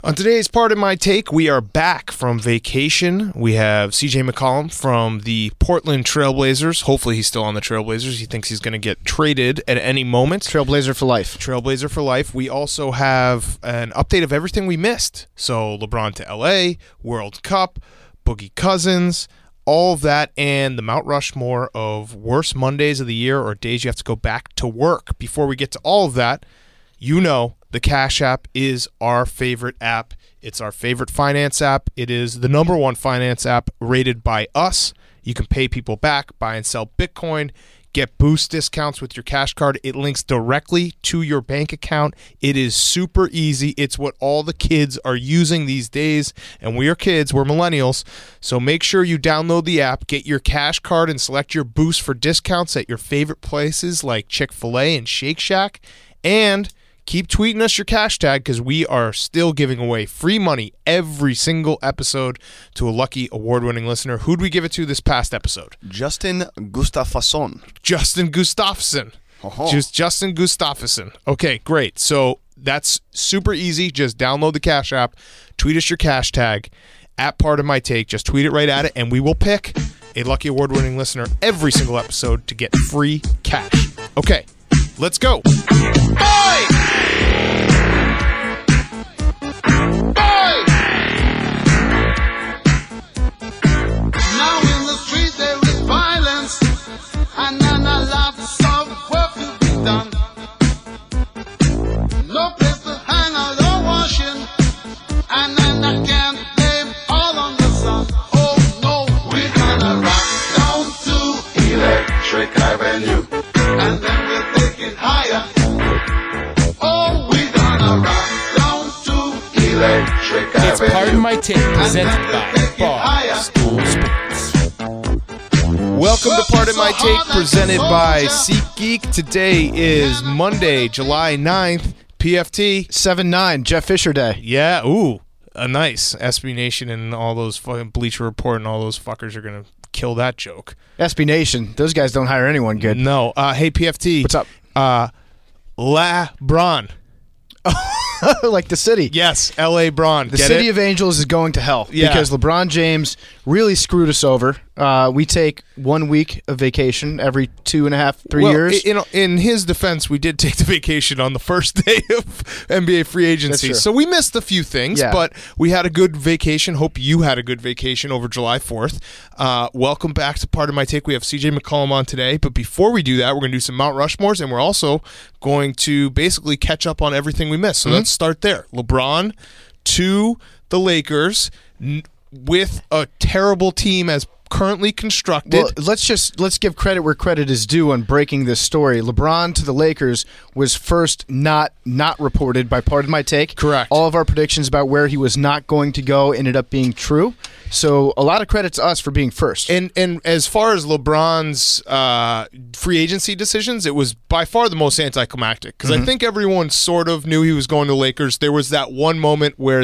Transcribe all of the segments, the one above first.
On today's part of my take, we are back from vacation. We have CJ McCollum from the Portland Trailblazers. Hopefully he's still on the Trailblazers. He thinks he's going to get traded at any moment. Trailblazer for life. Trailblazer for life. We also have an update of everything we missed. So LeBron to LA, World Cup, Boogie Cousins, all of that, and the Mount Rushmore of worst Mondays of the year or days you have to go back to work. Before we get to all of that, you know the Cash App is our favorite app. It's our favorite finance app. It is the number one finance app rated by us. You can pay people back, buy and sell Bitcoin, get boost discounts with your Cash Card. It links directly to your bank account. It is super easy. It's what all the kids are using these days, and we are kids. We're millennials. So make sure you download the app, get your Cash Card, and select your boost for discounts at your favorite places like Chick-fil-A and Shake Shack. And keep tweeting us your cash tag because we are still giving away free money every single episode to a lucky award-winning listener. Who'd we give it to this past episode? Justin Gustafsson. Justin Gustafsson. Just Justin Gustafsson. Okay, great. So that's super easy. Just download the Cash App, tweet us your cash tag at Part of My Take. Just tweet it right at it, and we will pick a lucky award-winning listener every single episode to get free cash. Okay, let's go. Now in the street there is violence, and not a lot of work to be done. No place to hang out or washing, and then I can't blame all on the sun. Oh no, we're gonna rock down to Electric Avenue, and then we'll take it higher. Oh, we're gonna rock down to Electric Avenue. It's Part of My Take, presented by Barstool Sports. Welcome to Part of My Take, presented by SeatGeek. Today is Monday, July 9th, PFT. 7-9, Jeff Fisher Day. Yeah, nice. SB Nation and all those fucking Bleacher Report and all those fuckers are going to kill that joke. SB Nation, those guys don't hire anyone good. No. Hey, PFT. What's up? LeBron. Like the city. Yes, L.A. Bron. The city of Angels is going to hell because LeBron James really screwed us over. We take 1 week of vacation every 2.5, 3 years. In his defense, we did take the vacation on the first day of NBA free agency. So we missed a few things, but we had a good vacation. Hope you had a good vacation over July 4th. Welcome back to Part of My Take. We have CJ McCollum on today. But before we do that, we're going to do some Mount Rushmores, and we're also going to basically catch up on everything we missed. So let's start there. LeBron to the Lakers with a terrible team as currently constructed. Well, let's give credit where credit is due on breaking this story. LeBron to the Lakers was first not reported by Part of My Take. Correct. All of our predictions about where he was not going to go ended up being true. So a lot of credit to us for being first. And as far as LeBron's free agency decisions, it was by far the most anticlimactic because I think everyone sort of knew he was going to Lakers. There was that one moment where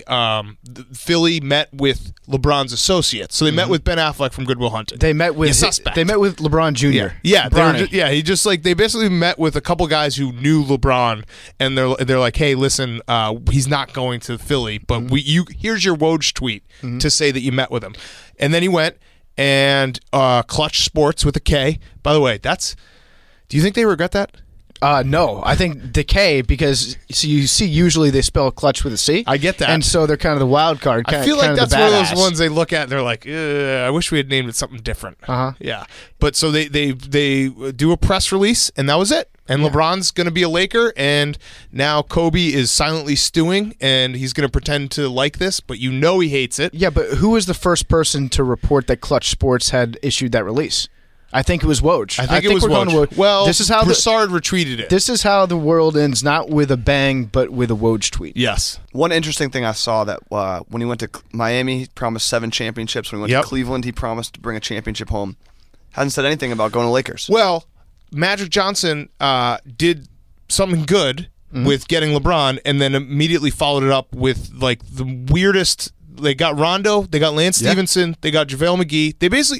Philly met with LeBron's associates. So they met with Ben Affleck from Good Will Hunting. They met with LeBron Jr. Yeah, they basically met with a couple guys who knew LeBron, and they're like, hey, listen, he's not going to Philly, but here's your Woj tweet to say that you met with him. And then he went and Clutch Sports with a K. By the way, do you think they regret that? No, I think decay because you see usually they spell clutch with a C. I get that. And so they're kind of the wild card. I feel like that's one of those ones they look at and they're like, I wish we had named it something different. Yeah. But so they do a press release and that was it. And LeBron's going to be a Laker, and now Kobe is silently stewing, and he's going to pretend to like this, but you know he hates it. Yeah, but who was the first person to report that Clutch Sports had issued that release? I think it was Woj. I think it was Woj. Well, this is how Broussard retweeted it. This is how the world ends, not with a bang, but with a Woj tweet. Yes. One interesting thing I saw that when he went to Miami, he promised 7 championships. When he went to Cleveland, he promised to bring a championship home. Hasn't said anything about going to Lakers. Well, Magic Johnson did something good with getting LeBron, and then immediately followed it up with like the weirdest. They got Rondo, they got Lance Stevenson, they got JaVale McGee. They basically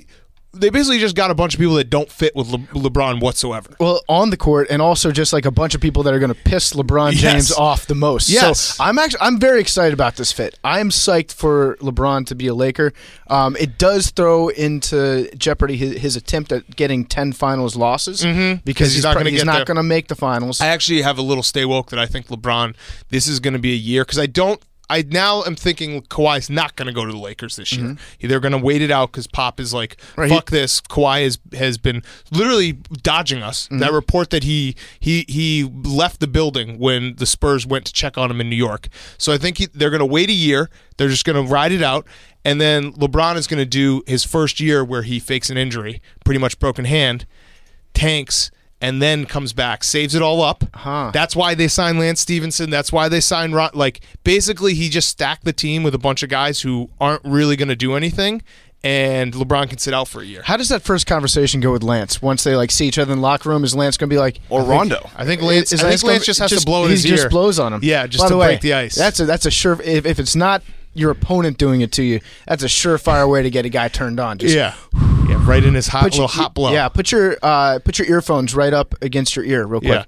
they basically just got a bunch of people that don't fit with LeBron whatsoever. Well, on the court, and also just like a bunch of people that are going to piss LeBron James off the most. Yes. So I'm very excited about this fit. I am psyched for LeBron to be a Laker. It does throw into jeopardy his attempt at getting 10 finals losses because he's not going to make the finals. I actually have a little stay woke that I think LeBron, this is going to be a year because I now am thinking Kawhi's not going to go to the Lakers this year. They're going to wait it out because Pop is like, fuck this. Kawhi has been literally dodging us. That report that he left the building when the Spurs went to check on him in New York. So I think they're going to wait a year. They're just going to ride it out. And then LeBron is going to do his first year where he fakes an injury, pretty much broken hand, tanks, and then comes back, saves it all up. That's why they signed Lance Stevenson. That's why they signed basically he just stacked the team with a bunch of guys who aren't really going to do anything, and LeBron can sit out for a year. How does that first conversation go with Lance? Once they see each other in the locker room, is Lance going to be like, or Rondo? I think Lance just has to blow in his ear. He just blows on him. Yeah, just to break the ice. That's a sure. If it's not your opponent doing it to you, that's a surefire way to get a guy turned on. Just, right in his little hot blow. Yeah, put your earphones right up against your ear real quick.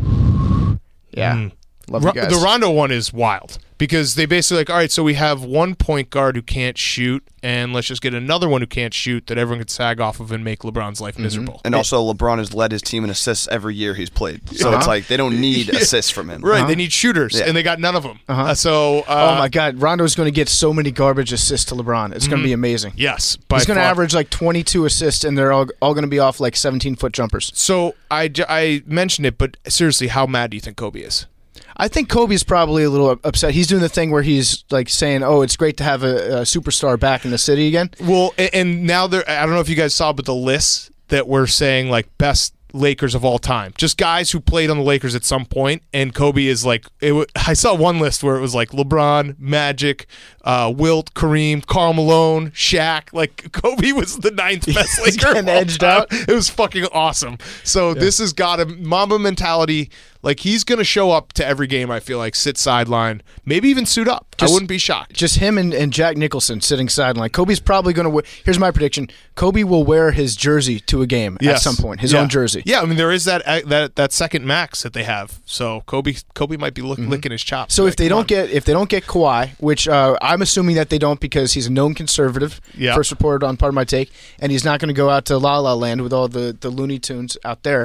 Yeah. Love you guys. The Rondo one is wild because they basically all right, so we have one point guard who can't shoot, and let's just get another one who can't shoot that everyone could sag off of and make LeBron's life miserable. And also, LeBron has led his team in assists every year he's played. So it's like they don't need assists from him. Right, they need shooters, and they got none of them. Oh my God, Rondo's going to get so many garbage assists to LeBron. It's going to be amazing. Yes. He's going to average 22 assists, and they're all going to be off 17-foot jumpers. So I mentioned it, but seriously, how mad do you think Kobe is? I think Kobe's probably a little upset. He's doing the thing where he's saying, "Oh, it's great to have a superstar back in the city again." Well, and now I don't know if you guys saw, but the lists that we're saying best Lakers of all time, just guys who played on the Lakers at some point, and Kobe is I saw one list where it was LeBron, Magic, Wilt, Kareem, Karl Malone, Shaq. Kobe was the 9th best Laker. And edged out. It was fucking awesome. So this has got a Mamba mentality. He's going to show up to every game, I feel sit sideline, maybe even suit up. I wouldn't be shocked. Just him and Jack Nicholson sitting sideline. Kobe's probably going to here's my prediction. Kobe will wear his jersey to a game at some point, his own jersey. Yeah, I mean, there is that second max that they have. So Kobe might be licking his chops. So if they don't get Kawhi, which I'm assuming that they don't because he's a known conservative, first reported on Part of My Take, and he's not going to go out to La La Land with all the Looney Tunes out there.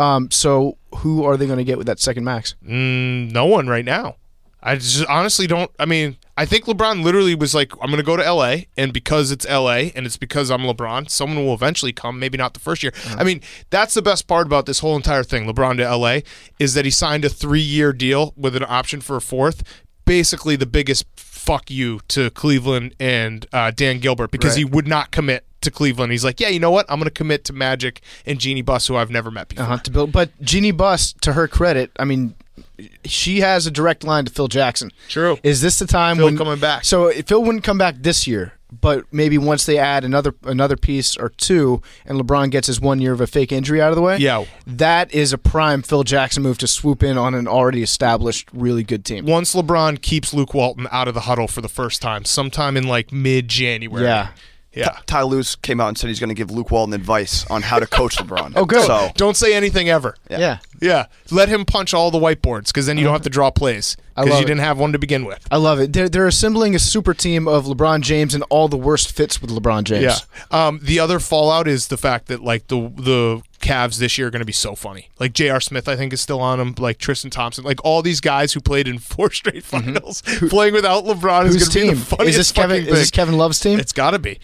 So who are they going to get with that second max? No one right now. I just honestly don't. I mean, I think LeBron literally was I'm going to go to L.A., and because it's L.A. and it's because I'm LeBron, someone will eventually come, maybe not the first year. I mean, that's the best part about this whole entire thing, LeBron to L.A., is that he signed a 3-year deal with an option for a 4th, basically the biggest fuck you to Cleveland and Dan Gilbert, because he would not commit to Cleveland. He's like, yeah, you know what? I'm going to commit to Magic and Jeannie Buss, who I've never met before. But Jeannie Buss, to her credit, I mean, she has a direct line to Phil Jackson. True. Is this the time Phil coming back? So Phil wouldn't come back this year, but maybe once they add another piece or two, and LeBron gets his 1 year of a fake injury out of the way, that is a prime Phil Jackson move to swoop in on an already established, really good team. Once LeBron keeps Luke Walton out of the huddle for the first time, sometime in mid-January. Yeah. Ty Lue came out and said he's going to give Luke Walton advice on how to coach LeBron. Oh, good. So, don't say anything ever. Yeah. Let him punch all the whiteboards, because then you don't have to draw plays, because you didn't have one to begin with. I love it. They're assembling a super team of LeBron James and all the worst fits with LeBron James. Yeah. The other fallout is the fact that the Cavs this year are going to be so funny. J.R. Smith, I think, is still on them. Tristan Thompson. All these guys who played in 4 straight finals playing without LeBron is going to be the funniest thing. Is this Kevin Love's team? It's got to be.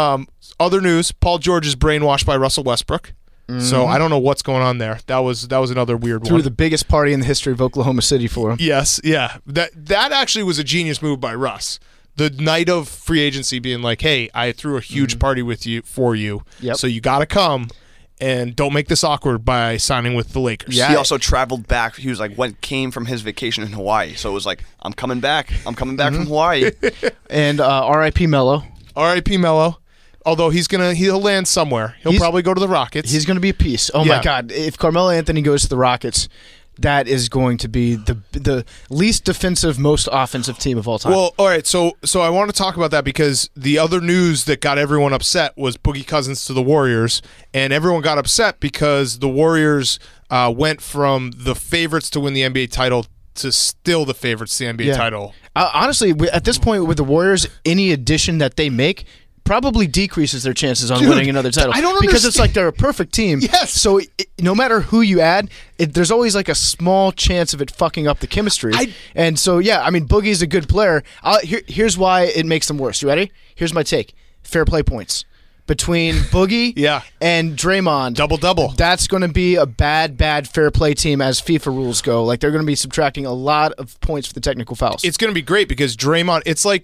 Other news, Paul George is brainwashed by Russell Westbrook. So I don't know what's going on there. That was another weird one. Threw the biggest party in the history of Oklahoma City for him. Yes, yeah. That actually was a genius move by Russ. The night of free agency being hey, I threw a huge party for you, so you got to come. And don't make this awkward by signing with the Lakers. Yeah. He also traveled back. He was came from his vacation in Hawaii. So it was I'm coming back. I'm coming back from Hawaii. And R.I.P. Melo. R.I.P. Melo. Although he'll land somewhere. He'll probably go to the Rockets. He's going to be a piece. Oh, my God. If Carmelo Anthony goes to the Rockets, that is going to be the least defensive, most offensive team of all time. Well, all right, so I want to talk about that because the other news that got everyone upset was Boogie Cousins to the Warriors, and everyone got upset because the Warriors went from the favorites to win the NBA title to still the favorites to the NBA title. Honestly, at this point with the Warriors, any addition that they make probably decreases their chances on winning another title. I don't because it's like they're a perfect team. Yes. So no matter who you add, there's always like a small chance of it fucking up the chemistry. And so Boogie's a good player. Here's why it makes them worse. You ready? Here's my take. Fair play points between Boogie and Draymond. Double-double. That's going to be a bad fair play team as FIFA rules go. Like, they're going to be subtracting a lot of points for the technical fouls. It's going to be great because Draymond, it's like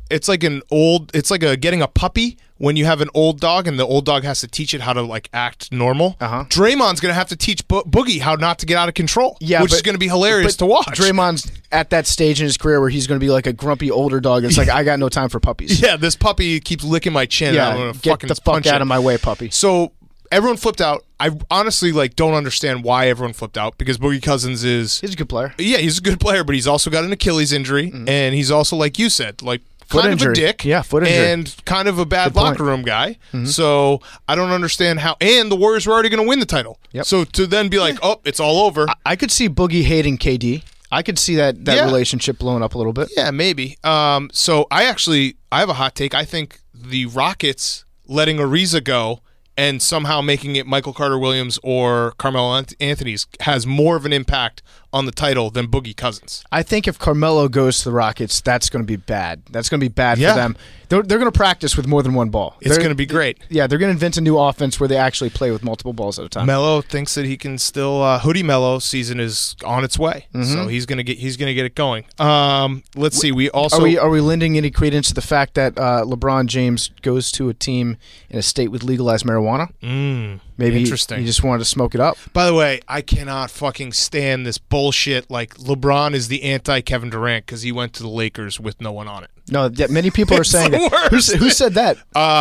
getting a puppy when you have an old dog and the old dog has to teach it how to like act normal. Draymond's going to have to teach Boogie how not to get out of control, which is going to be hilarious to watch. Draymond's at that stage in his career where he's going to be like a grumpy older dog. It's like, I got no time for puppies. Yeah, this puppy keeps licking my chin. I'm gonna get the fuck out of my way, puppy. So everyone flipped out. I honestly don't understand why everyone flipped out because Boogie Cousins he's a good player. Yeah, he's a good player, but he's also got an Achilles injury, and he's also, like you said, like foot kind injury. of a dick. Yeah, foot injury. And kind of a bad locker room guy. So I don't understand how. And the Warriors were already going to win the title. So to then be like, oh, it's all over. I could see Boogie hating KD. I could see that relationship blowing up a little bit. Yeah, maybe. So I have a hot take. I think the Rockets letting Ariza go and somehow making it Michael Carter-Williams or Carmelo Anthony's has more of an impact on the title than Boogie Cousins. I think if Carmelo goes to the Rockets, that's going to be bad. That's going to be bad for them. They're going to practice with more than one ball. It's going to be great. Yeah, they're going to invent a new offense where they actually play with multiple balls at a time. Melo thinks that he can still Hoodie Melo season is on its way, so he's going to get it going. Let's see. We also are we lending any credence to the fact that LeBron James goes to a team in a state with legalized marijuana? Maybe interesting. He just wanted to smoke it up. By the way, I cannot fucking stand this bullshit. Like LeBron is the anti-Kevin Durant because he went to the Lakers with no one on it. No, many people are saying that. Who said that?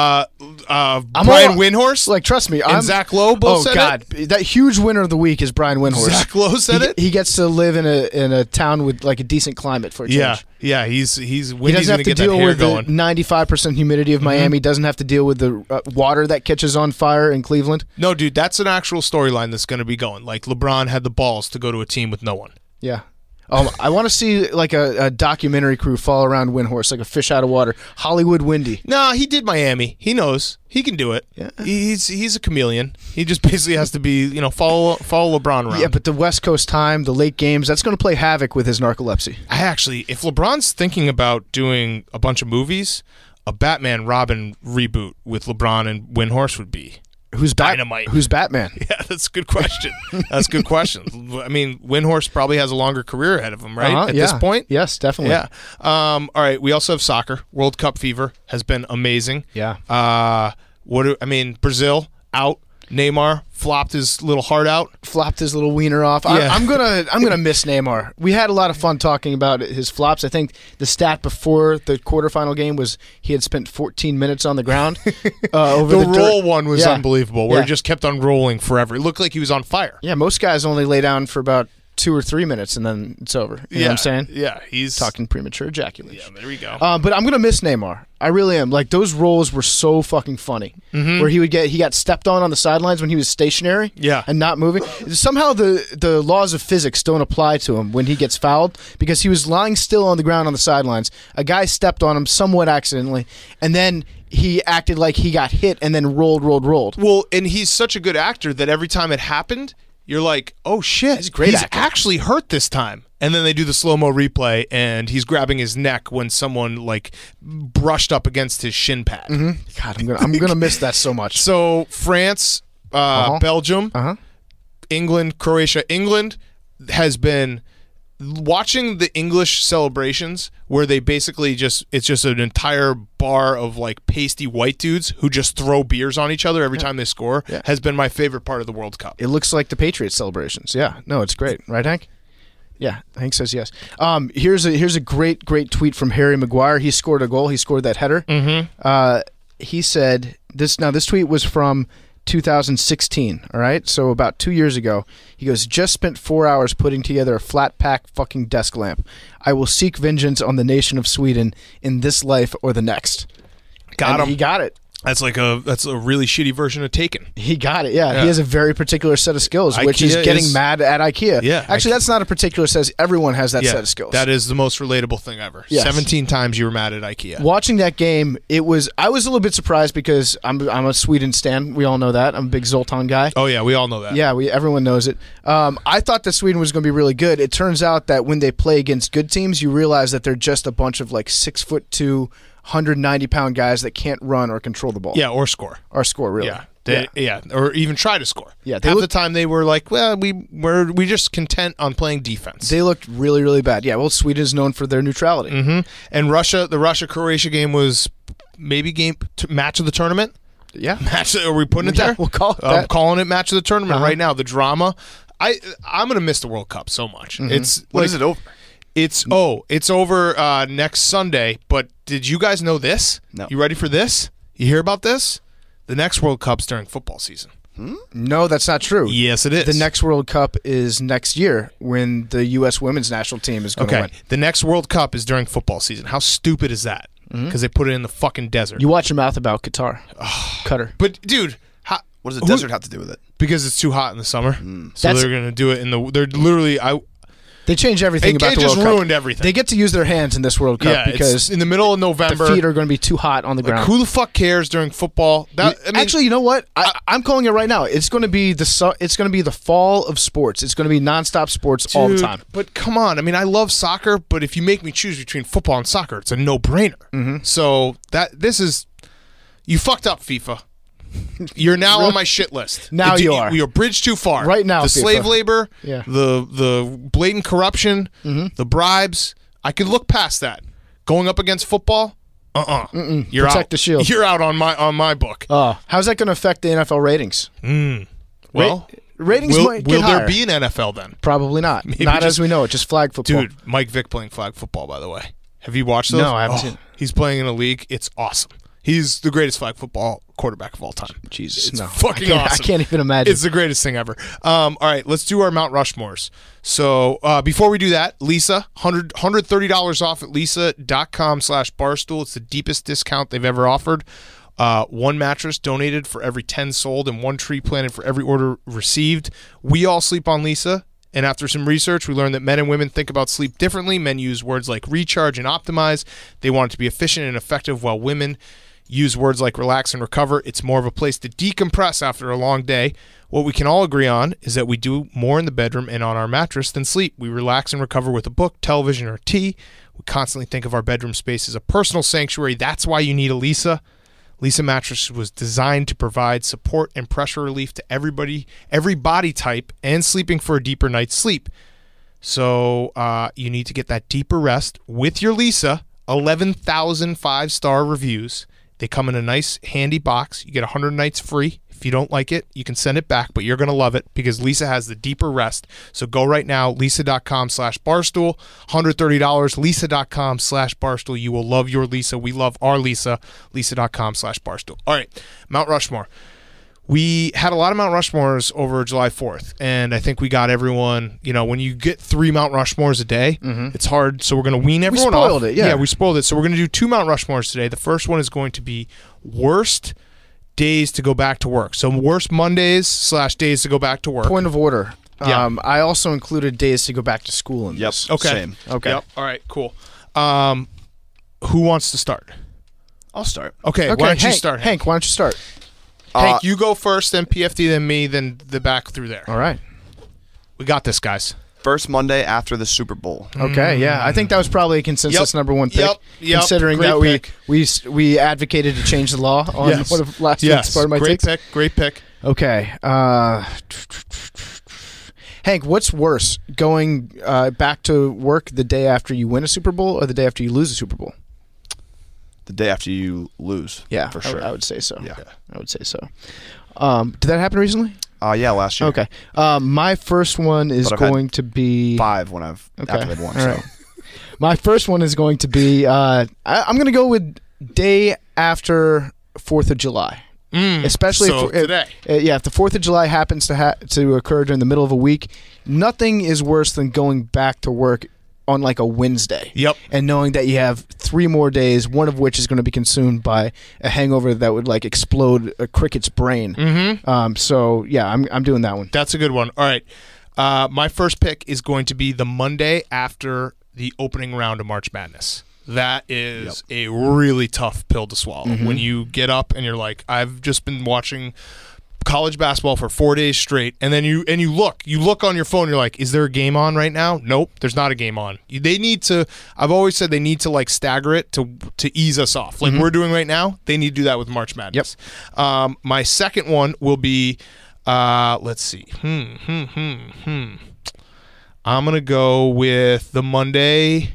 Brian Windhorst. Like, trust me, and Zach Lowe both said it. That huge winner of the week is Brian Windhorst. Zach Lowe said it. He gets to live in a town with like a decent climate for a change. Yeah. He doesn't have to deal with the 95% humidity of Miami. Doesn't have to deal with the water that catches on fire in Cleveland. No, dude, that's an actual storyline that's going to be going. Like LeBron had the balls to go to a team with no one. Yeah. I want to see like a documentary crew follow around Windhorst like a fish out of water. Hollywood Windy. No, he did Miami. He knows he can do it. Yeah. He's a chameleon. He just basically has to be follow LeBron around. Yeah, but the West Coast time, the late games, that's going to play havoc with his narcolepsy. If LeBron's thinking about doing a bunch of movies, a Batman Robin reboot with LeBron and Windhorst would be. Who's dynamite? Who's Batman? Yeah, that's a good question. I mean, Windhorst probably has a longer career ahead of him, right? At this point? Yes, definitely. Yeah. All right, we also have soccer. World Cup fever has been amazing. Yeah. Brazil out. Neymar flopped his little heart out. Flopped his little wiener off. Yeah. I'm gonna miss Neymar. We had a lot of fun talking about his flops. I think the stat before the quarterfinal game was he had spent 14 minutes on the ground. Over the roll one was unbelievable, where he just kept on rolling forever. It looked like he was on fire. Yeah, most guys only lay down for about 2 or 3 minutes and then it's over. You know what I'm saying? Yeah, he's talking premature ejaculation. Yeah, there we go. But I'm gonna miss Neymar. I really am. Like, those rolls were so fucking funny. Where he got stepped on the sidelines when he was stationary. Yeah. And not moving. Somehow the laws of physics don't apply to him when he gets fouled because he was lying still on the ground on the sidelines. A guy stepped on him somewhat accidentally, and then he acted like he got hit and then rolled. Well, and he's such a good actor that every time it happened, you're like, oh shit, he's a great actor. Actually hurt this time. And then they do the slow-mo replay, and he's grabbing his neck when someone like brushed up against his shin pad. God, I'm gonna miss that so much. So France, Belgium, England, Croatia. England has been watching the English celebrations where they basically it's just an entire bar of like pasty white dudes who just throw beers on each other every time they score has been my favorite part of the World Cup. It looks like the Patriots celebrations. Yeah, no, it's great, right, Hank? Yeah, Hank says yes. Here's a great tweet from Harry Maguire. He scored a goal. He scored that header. He said this. Now this tweet was from 2016, all right? So about 2 years ago, he goes, just spent 4 hours putting together a flat pack fucking desk lamp. I will seek vengeance on the nation of Sweden in this life or the next. Got him. He got it. That's a really shitty version of Taken. He got it, yeah. He has a very particular set of skills, which is getting mad at IKEA. Yeah. Actually, that's not a particular set. Everyone has that set of skills. That is the most relatable thing ever. Yes. 17 times you were mad at IKEA. Watching that game, I was a little bit surprised because I'm a Sweden stan. We all know that. I'm a big Zoltan guy. Oh, yeah, we all know that. Yeah, everyone knows it. I thought that Sweden was going to be really good. It turns out that when they play against good teams, you realize that they're just a bunch of like 6'2", 190-pound guys that can't run or control the ball. Yeah, or score. Or score, really. Yeah. Or even try to score. Yeah, half the time they were like, well, we just content on playing defense. They looked really, really bad. Yeah, well, Sweden is known for their neutrality. Mm-hmm. And the Russia-Croatia game was maybe match of the tournament. Yeah, Are we putting it there? We'll call it that. I'm calling it match of the tournament right now. The drama. I'm gonna miss the World Cup so much. Mm-hmm. It's When is it over? It's over next Sunday. But did you guys know this? No. You ready for this? You hear about this? The next World Cup's during football season. No, that's not true. Yes, it is. The next World Cup is next year when the U.S. women's national team is going to win. The next World Cup is during football season. How stupid is that? Because they put it in the fucking desert. You watch your mouth about Qatar. Qatar. But dude, What does the desert have to do with it? because it's too hot in the summer, so they're going to do it in the. They're literally. They change everything about the just World Cup. ruined everything. They get to use their hands in this World Cup Yeah, because it's in the middle of November. the feet are going to be too hot on the ground. Who the fuck cares during football? Actually, you know what? I'm calling it right now. It's going to be the fall of sports. It's going to be nonstop sports all the time. But come on, I mean, I love soccer, but if you make me choose between football and soccer, it's a no-brainer. Mm-hmm. So you fucked up, FIFA. You're now on my shit list. Now you are. You're bridged too far. Right now, the FIFA. slave labor, Yeah. the blatant corruption, the bribes. I could look past that. Going up against football, you're Protect out. the shield. You're out on my book. How's that going to affect the NFL ratings? Well, Ratings might get will there higher. be an NFL then? Probably not. Maybe Not as just- we know it. Just flag football. Dude, Mike Vick playing flag football, by the way. Have you watched those? No, I haven't seen it. He's playing in a league. It's awesome. He's the greatest flag football quarterback of all time. Jesus, It's no. fucking I awesome. can't even imagine. It's the greatest thing ever. All right, let's do our Mount Rushmores. So before we do that, Lisa, $130 off at lisa.com/barstool. It's the deepest discount they've ever offered. One mattress donated for every 10 sold and one tree planted for every order received. We all sleep on Lisa. And after some research, we learned that men and women think about sleep differently. Men use words like recharge and optimize. They want it to be efficient and effective, while women use words like relax and recover. It's more of a place to decompress after a long day. What we can all agree on is that we do more in the bedroom and on our mattress than sleep. We relax and recover with a book, television, or tea. We constantly think of our bedroom space as a personal sanctuary. That's why you need a Lisa. Lisa Mattress was designed to provide support and pressure relief to everybody, every body type, and sleeping for a deeper night's sleep. So you need to get that deeper rest with your Lisa. 11,000 5-star reviews. They come in a nice, handy box. You get 100 nights free. If you don't like it, you can send it back, but you're going to love it because Lisa has the deeper rest. So go right now, lisa.com/barstool, $130, lisa.com/barstool. You will love your Lisa. We love our Lisa, lisa.com/barstool. All right, Mount Rushmore. We had a lot of Mount Rushmores over July 4th, and I think we got everyone, when you get 3 Mount Rushmores a day, it's hard, so we're going to wean everyone off. We spoiled it, yeah. Yeah, we spoiled it. So we're going to do 2 Mount Rushmores today. The first one is going to be worst days to go back to work. So worst Mondays/days to go back to work. Point of order. Yeah. I also included days to go back to school in Yep. this. Okay. Same. Okay. Yep. All right, cool. Who wants to start? I'll start. Okay, Okay, why don't you Hank, start, Hank, why don't you start? Hank, you go first, then PFD, then me, then the back through there. All right. We got this, guys. First Monday after the Super Bowl. Okay, yeah. I think that was probably a consensus Yep. number 1 pick. Yep. Considering Great that pick. we advocated to change the law on Yes. one of last Yes, week's part of my great takes. pick, great pick. Okay. Hank, what's worse, going back to work the day after you win a Super Bowl or the day after you lose a Super Bowl? The day after you lose. Yeah, for sure. I would say so. Yeah. I would say so. Did that happen recently? Yeah, last year. Okay. My first one is But I've had going to be 5 when I've Okay. activated 1. All So. right. My first one is going to be I'm going to go with day after 4th of July. Especially so if today. If the 4th of July happens to occur during the middle of a week, nothing is worse than going back to work on like a Wednesday. Yep. And knowing that you have 3 more days, one of which is going to be consumed by a hangover that would like explode a cricket's brain. So yeah, I'm doing that one. That's a good one. All right. My first pick is going to be the Monday after the opening round of March Madness. That is a really tough pill to swallow. When you get up and you're like, I've just been watching college basketball for 4 days straight, and then you look on your phone, you're like, is there a game on right now? Nope, there's not a game on. They need to, I've always said they need to like stagger it to ease us off. Like we're doing right now, they need to do that with March Madness. My second one will be, let's see. I'm going to go with the Monday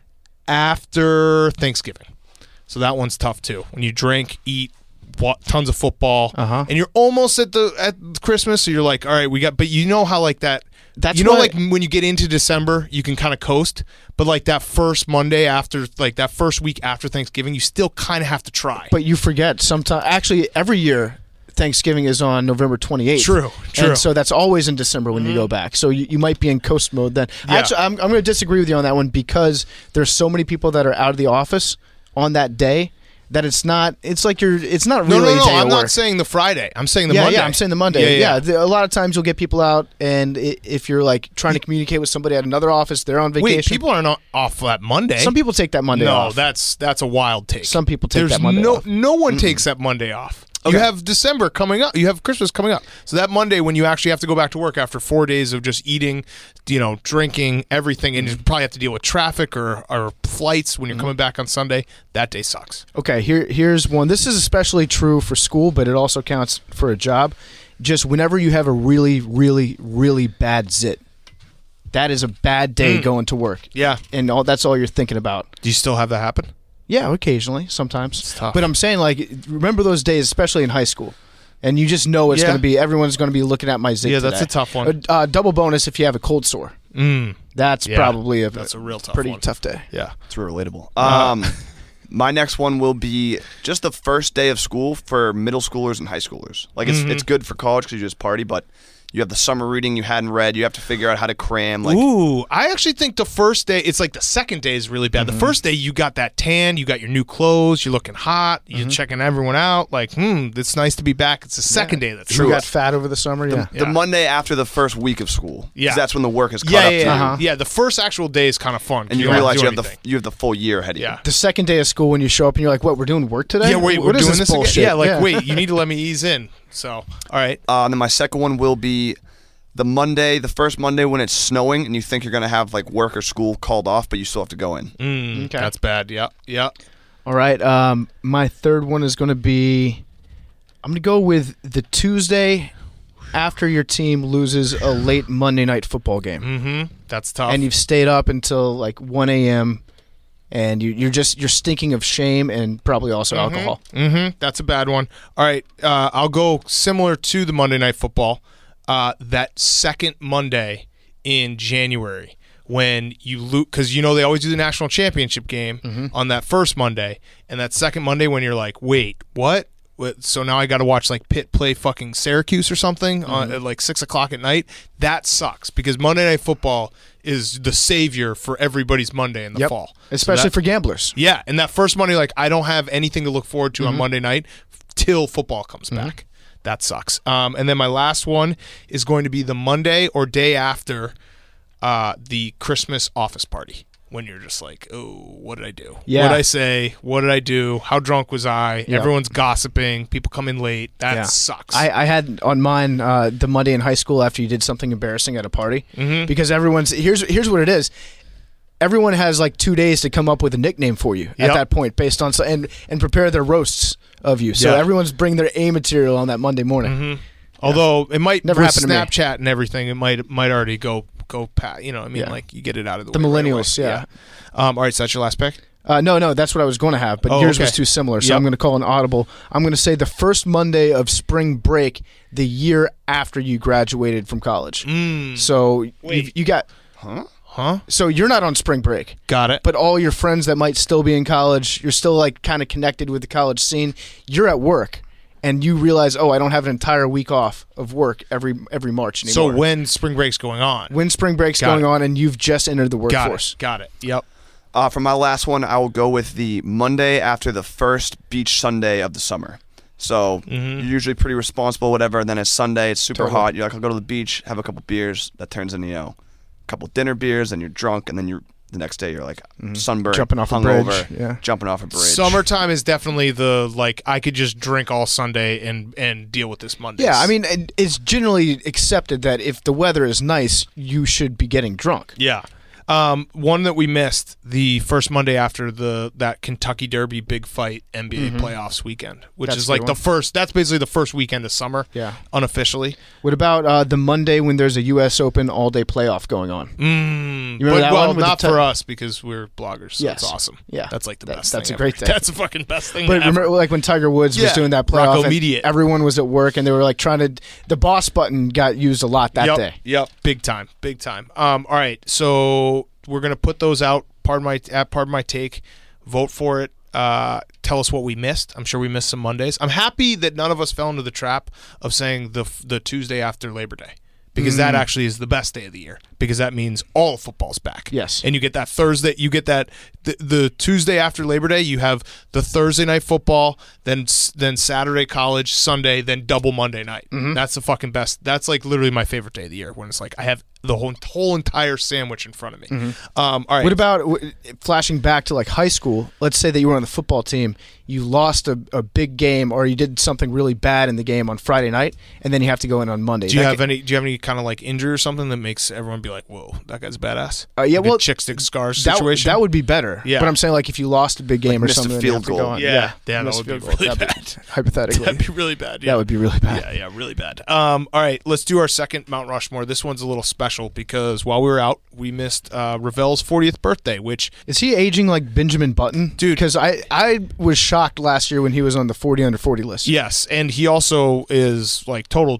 after Thanksgiving. So that one's tough too. When you drink, eat, tons of football, and you're almost at Christmas, so you're like, all right, but you know how like that. That's like when you get into December, you can kind of coast, but like that first Monday after, like that first week after Thanksgiving, you still kind of have to try. But you forget sometimes. Actually, every year Thanksgiving is on November 28th. True. And so that's always in December when you go back. So you might be in coast mode then. Yeah. Actually, I'm going to disagree with you on that one because there's so many people that are out of the office on that day that it's not really a day I'm of not work. saying the Friday. I'm saying the Monday. Yeah, I'm saying the Monday. Yeah. A lot of times you'll get people out, and if you're like trying to communicate with somebody at another office, they're on vacation. Wait, people aren't off that Monday. Some people take that Monday off. No, that's a wild take. Some people take that Monday off. No one takes that Monday off. Okay. You have December coming up. You have Christmas coming up. So that Monday when you actually have to go back to work after 4 days of just eating, drinking, everything, and you probably have to deal with traffic or flights when you're coming back on Sunday, that day sucks. Okay, here's one. This is especially true for school, but it also counts for a job. Just whenever you have a really, really, really bad zit, that is a bad day going to work. Yeah. And that's all you're thinking about. Do you still have that happen? Yeah, occasionally, sometimes. It's tough. But I'm saying, like, remember those days, especially in high school, and you just know everyone's going to be looking at my zit Yeah, today. that's a tough one. Double bonus if you have a cold sore. That's probably that's a real tough pretty one. tough day. Yeah. It's real relatable. My next one will be just the first day of school for middle schoolers and high schoolers. Like it's good for college because you just party, but you have the summer reading you hadn't read. You have to figure out how to cram. Like, ooh, I actually think the first day, it's like the second day is really bad. The first day, you got that tan, you got your new clothes, you're looking hot, you're checking everyone out. Like, it's nice to be back. It's the second day that's You true. got fat over the summer, the Monday after the first week of school. 'Cause Yeah. that's when the work is caught up to you. Yeah, the first actual day is kind of fun. And you don't realize do you have anything. you have the full year ahead of you. Yeah. The second day of school when you show up and you're like, what, we're doing work today? Yeah, wait, we're What is doing this bullshit? again? Yeah, wait, you need to let me ease in. So, all right. And then my second one will be the first Monday when it's snowing and you think you're going to have like work or school called off, but you still have to go in. Okay. That's bad. Yeah. All right. My third one is going to be, I'm going to go with the Tuesday after your team loses a late Monday night football game. That's tough. And you've stayed up until like 1 a.m. and you're stinking of shame and probably also alcohol. That's a bad one. All right. I'll go similar to the Monday Night Football. That second Monday in January when you lose, because they always do the national championship game on that first Monday, and that second Monday when you're like, wait, what? So now I got to watch like Pitt play fucking Syracuse or something at like 6 o'clock at night. That sucks because Monday Night Football is the savior for everybody's Monday in the fall, Especially for gamblers. Yeah, and that first Monday, like I don't have anything to look forward to on Monday night till football comes back. That sucks. And then my last one is going to be the Monday or day after the Christmas office party when you're just like, oh, what did I do? Yeah. What did I say? What did I do? How drunk was I? Yep. Everyone's gossiping. People come in late. That sucks. I had on mine the Monday in high school after you did something embarrassing at a party because everyone's here's what it is. Everyone has like 2 days to come up with a nickname for you at that point based on and prepare their roasts of you. So everyone's bringing their A material on that Monday morning. Although it might Never with happened to me. Snapchat and everything, it might already go past. Like you get it out of the way. millennials, right away. All right, so that's your last pick. No, that's what I was going to have, but yours was too similar, so I'm going to call an audible. I'm going to say the first Monday of spring break, the year after you graduated from college. So you got, Huh? So you're not on spring break. Got it. But all your friends that might still be in college, you're still like kind of connected with the college scene. You're at work, and you realize, oh, I don't have an entire week off of work every March anymore. So when spring break's going on. When spring break's going on and you've just entered the workforce. Got it. Yep. For my last one, I will go with the Monday after the first beach Sunday of the summer. So you're usually pretty responsible, whatever, and then it's Sunday, it's super hot. You're like, I'll go to the beach, have a couple beers. That turns into, a couple dinner beers, and you're drunk, and then the next day you're like sunburned, jumping off hungover, a bridge. Yeah. jumping off a bridge. Summertime is definitely the, like, I could just drink all Sunday and deal with this Monday. Yeah, I mean, it's generally accepted that if the weather is nice, you should be getting drunk. Yeah. One that we missed, the first Monday after that Kentucky Derby big fight NBA playoffs weekend, which That's is like the one. that's basically the first weekend of summer, unofficially. What about the Monday when there's a U.S. Open all-day playoff going on? You remember that well, one with not the for us because we're bloggers, so Yes. it's awesome. Yeah. That's like the best That's thing a great ever. thing. That's the fucking best thing But ever. remember, like when Tiger Woods was Yeah. doing that Rocco playoff, and Mediate. everyone was at work, and they were like trying to. The boss button got used a lot that day. Yep, big time. All right, so we're gonna put those out. Part of my take. Vote for it. Tell us what we missed. I'm sure we missed some Mondays. I'm happy that none of us fell into the trap of saying the Tuesday after Labor Day, because that actually is the best day of the year, because that means all of football's back. Yes. And you get that Thursday, you get that the Tuesday after Labor Day, you have the Thursday night football, then Saturday college, Sunday, then double Monday night. That's the fucking best. That's like literally my favorite day of the year, when it's like I have the whole entire sandwich in front of me. All right. What about flashing back to like high school? Let's say that you were on the football team, you lost a big game, or you did something really bad in the game on Friday night, and then you have to go in on Monday. Do you have any kind of like injury or something that makes everyone be like, "Whoa, that guy's badass"? Yeah, Like a well, chick stick scars that, situation. that would be better. Yeah. But I'm saying, like, if you lost a big game or missed a something, field you have to goal. go on. Yeah, that missed would a be field goal. really That'd bad. Hypothetically, That'd be really bad. Yeah. that would be really bad. Yeah, really bad. All right, let's do our second Mount Rushmore. This one's a little special because while we were out, we missed Ravel's 40th birthday, which Is he aging like Benjamin Button? Dude. Because I was shocked last year when he was on the 40 under 40 list. yes, and he also is like total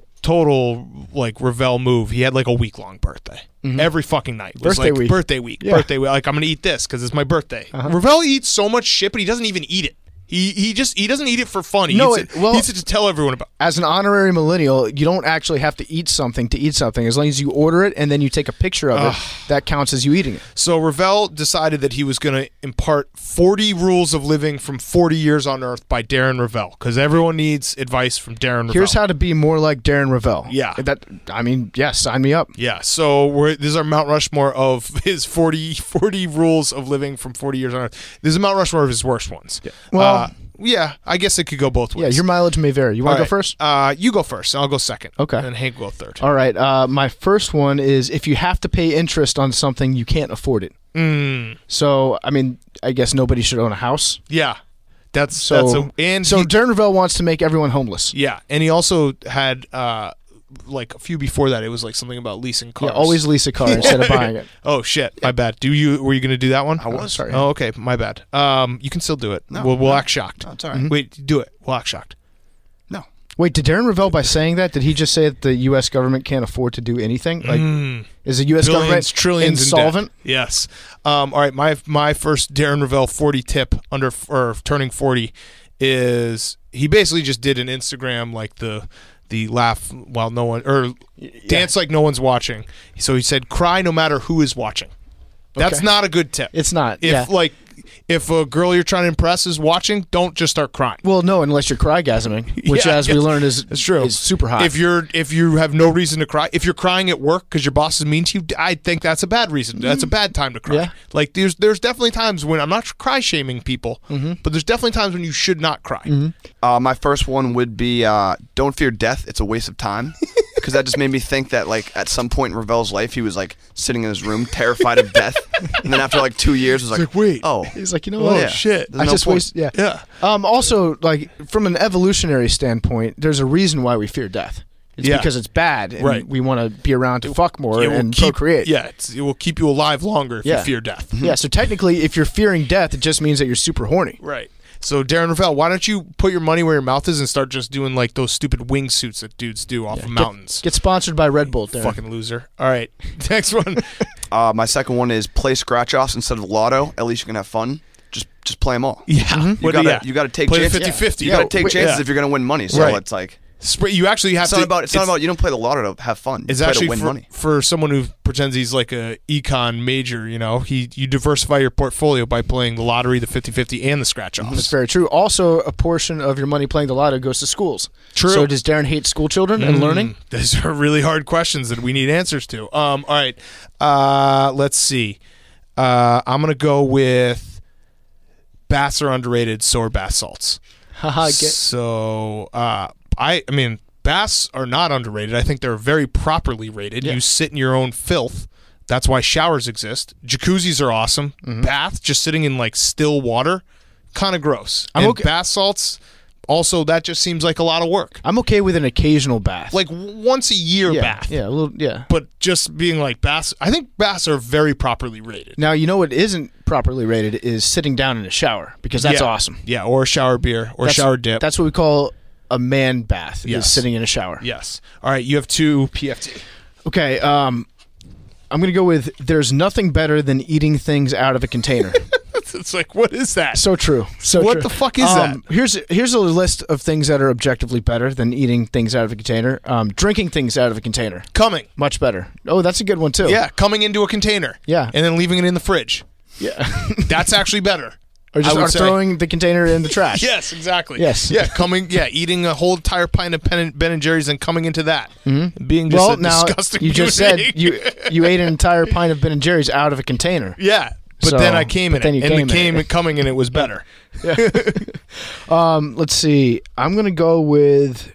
like Ravel move. He had like a week-long birthday. Every fucking night. Was Birthday like, week. Birthday week. Yeah. Birthday week. Like, I'm going to eat this because it's my birthday. Ravel eats so much shit, but he doesn't even eat it. He doesn't eat it for fun. He No, eats it, well- he eats it to tell everyone about. As an honorary millennial, you don't actually have to eat something to eat something. As long as you order it and then you take a picture of it, that counts as you eating it. So Ravel decided that he was going to impart 40 rules of living from 40 years on Earth by Darren Ravel, because everyone needs advice from Darren Ravel. Here's how to be more like Darren Ravel. Yeah. Sign me up. Yeah, so this is our Mount Rushmore of his 40 rules of living from 40 years on Earth. This is a Mount Rushmore of his worst ones. Yeah. Well- yeah, I guess it could go both Yeah, ways. your mileage may vary. You want to All go right. first? You go first, and I'll go second. Okay. And Hank will go third. All right. My first one is if you have to pay interest on something, you can't afford it. So, I mean, I guess nobody should own a house. Yeah, that's So Darren Ravel wants to make everyone homeless. yeah, and he also had like a few before that. It was like something about leasing cars. Yeah, always lease a car instead of buying it. Oh shit, my bad. Were you going to do that one? I was. Sorry. Oh, okay, my bad. You can still do it. We'll act shocked. No, it's all right. Wait, do it. We'll act shocked. No. Wait, did Darren Ravel, by saying that, did he just say that the U.S. government can't afford to do anything? Like, is the U.S. government trillions insolvent? in debt. Yes. All right, my first Darren Ravel 40 tip or turning 40 is he basically just did an Instagram like the laugh while no one or dance like no one's watching. So he said cry no matter who is watching. That's Okay. not a good tip. It's not. If a girl you're trying to impress is watching, don't just start crying. Well, no, unless you're crygasming, which, Yeah, as we learned, is true. is super hot. If you have no reason to cry, if you're crying at work because your boss is mean to you, I think that's a bad reason. That's a bad time to cry. Yeah. Like there's definitely times when I'm not cry shaming people, but there's definitely times when you should not cry. My first one would be don't fear death. It's a waste of time. Because that just made me think that, like, at some point in Ravel's life, he was, like, sitting in his room, terrified of death. And then after, like, 2 years, was like, wait. oh. He's like, you know Oh, what? yeah. shit. There's I no just point. waste. Yeah. Yeah. Also, like from an evolutionary standpoint, there's a reason why we fear death. It's Yeah. because it's bad, and Right. we want to be around to fuck more It will and keep- procreate. Yeah, it will keep you alive longer if Yeah. you fear death. Yeah. So technically, if you're fearing death, it just means that you're super horny. Right. So Darren Ravel, why don't you put your money where your mouth is and start just doing like those stupid wingsuits that dudes do off of mountains? Get sponsored by Red Bull, Darren. Fucking loser. All right, next one. My second one is play scratch offs instead of lotto. At least you can have fun. Just just play them all. Yeah. You gotta take play chances. 50-50. You gotta take chances Yeah. if you're gonna win money. So Right. it's like You actually have it's not about you don't play the lotto to have fun. It's you play actually to win money. for someone who pretends he's like a econ major, you diversify your portfolio by playing the lottery, the 50-50, and the scratch-offs. That's very true. Also, a portion of your money playing the lotto goes to schools. True. So does Darren hate school children and learning? These are really hard questions that we need answers to. All right. Let's see. I'm going to go with baths are underrated, so are bath salts. So, I mean, baths are not underrated. I think they're very properly rated. You sit in your own filth. That's why showers exist. Jacuzzis are awesome. Bath, just sitting in like still water, kind of gross. And bath salts, also, that just seems like a lot of work. I'm okay with an occasional bath. Like once a year bath. Yeah, a little, yeah. But just being like baths, I think baths are very properly rated. Now, you know what isn't properly rated is sitting down in a shower, because that's awesome. Yeah, or a shower beer or shower dip. That's what we call a man bath, Yes. is sitting in a shower. Yes. All right, you have 2 PFT. Okay, I'm going to go with there's nothing better than eating things out of a container. It's like, what is that? So true. So What true. the fuck is that? Here's a list of things that are objectively better than eating things out of a container. Drinking things out of a container. Coming. Much better. Oh, that's a good one, too. Yeah, coming into a container. Yeah. And then leaving it in the fridge. Yeah. That's actually better. Or just I would say. throwing the container in the trash. Yes, exactly. Yes. Yeah, eating a whole entire pint of Ben & Jerry's and coming into that. Mm-hmm. Being just a disgusting you just human said being. you ate an entire pint of Ben & Jerry's out of a container. Yeah. But So- then I came in but then it. you And came it in it. coming and it was better. Let's see. I'm going to go with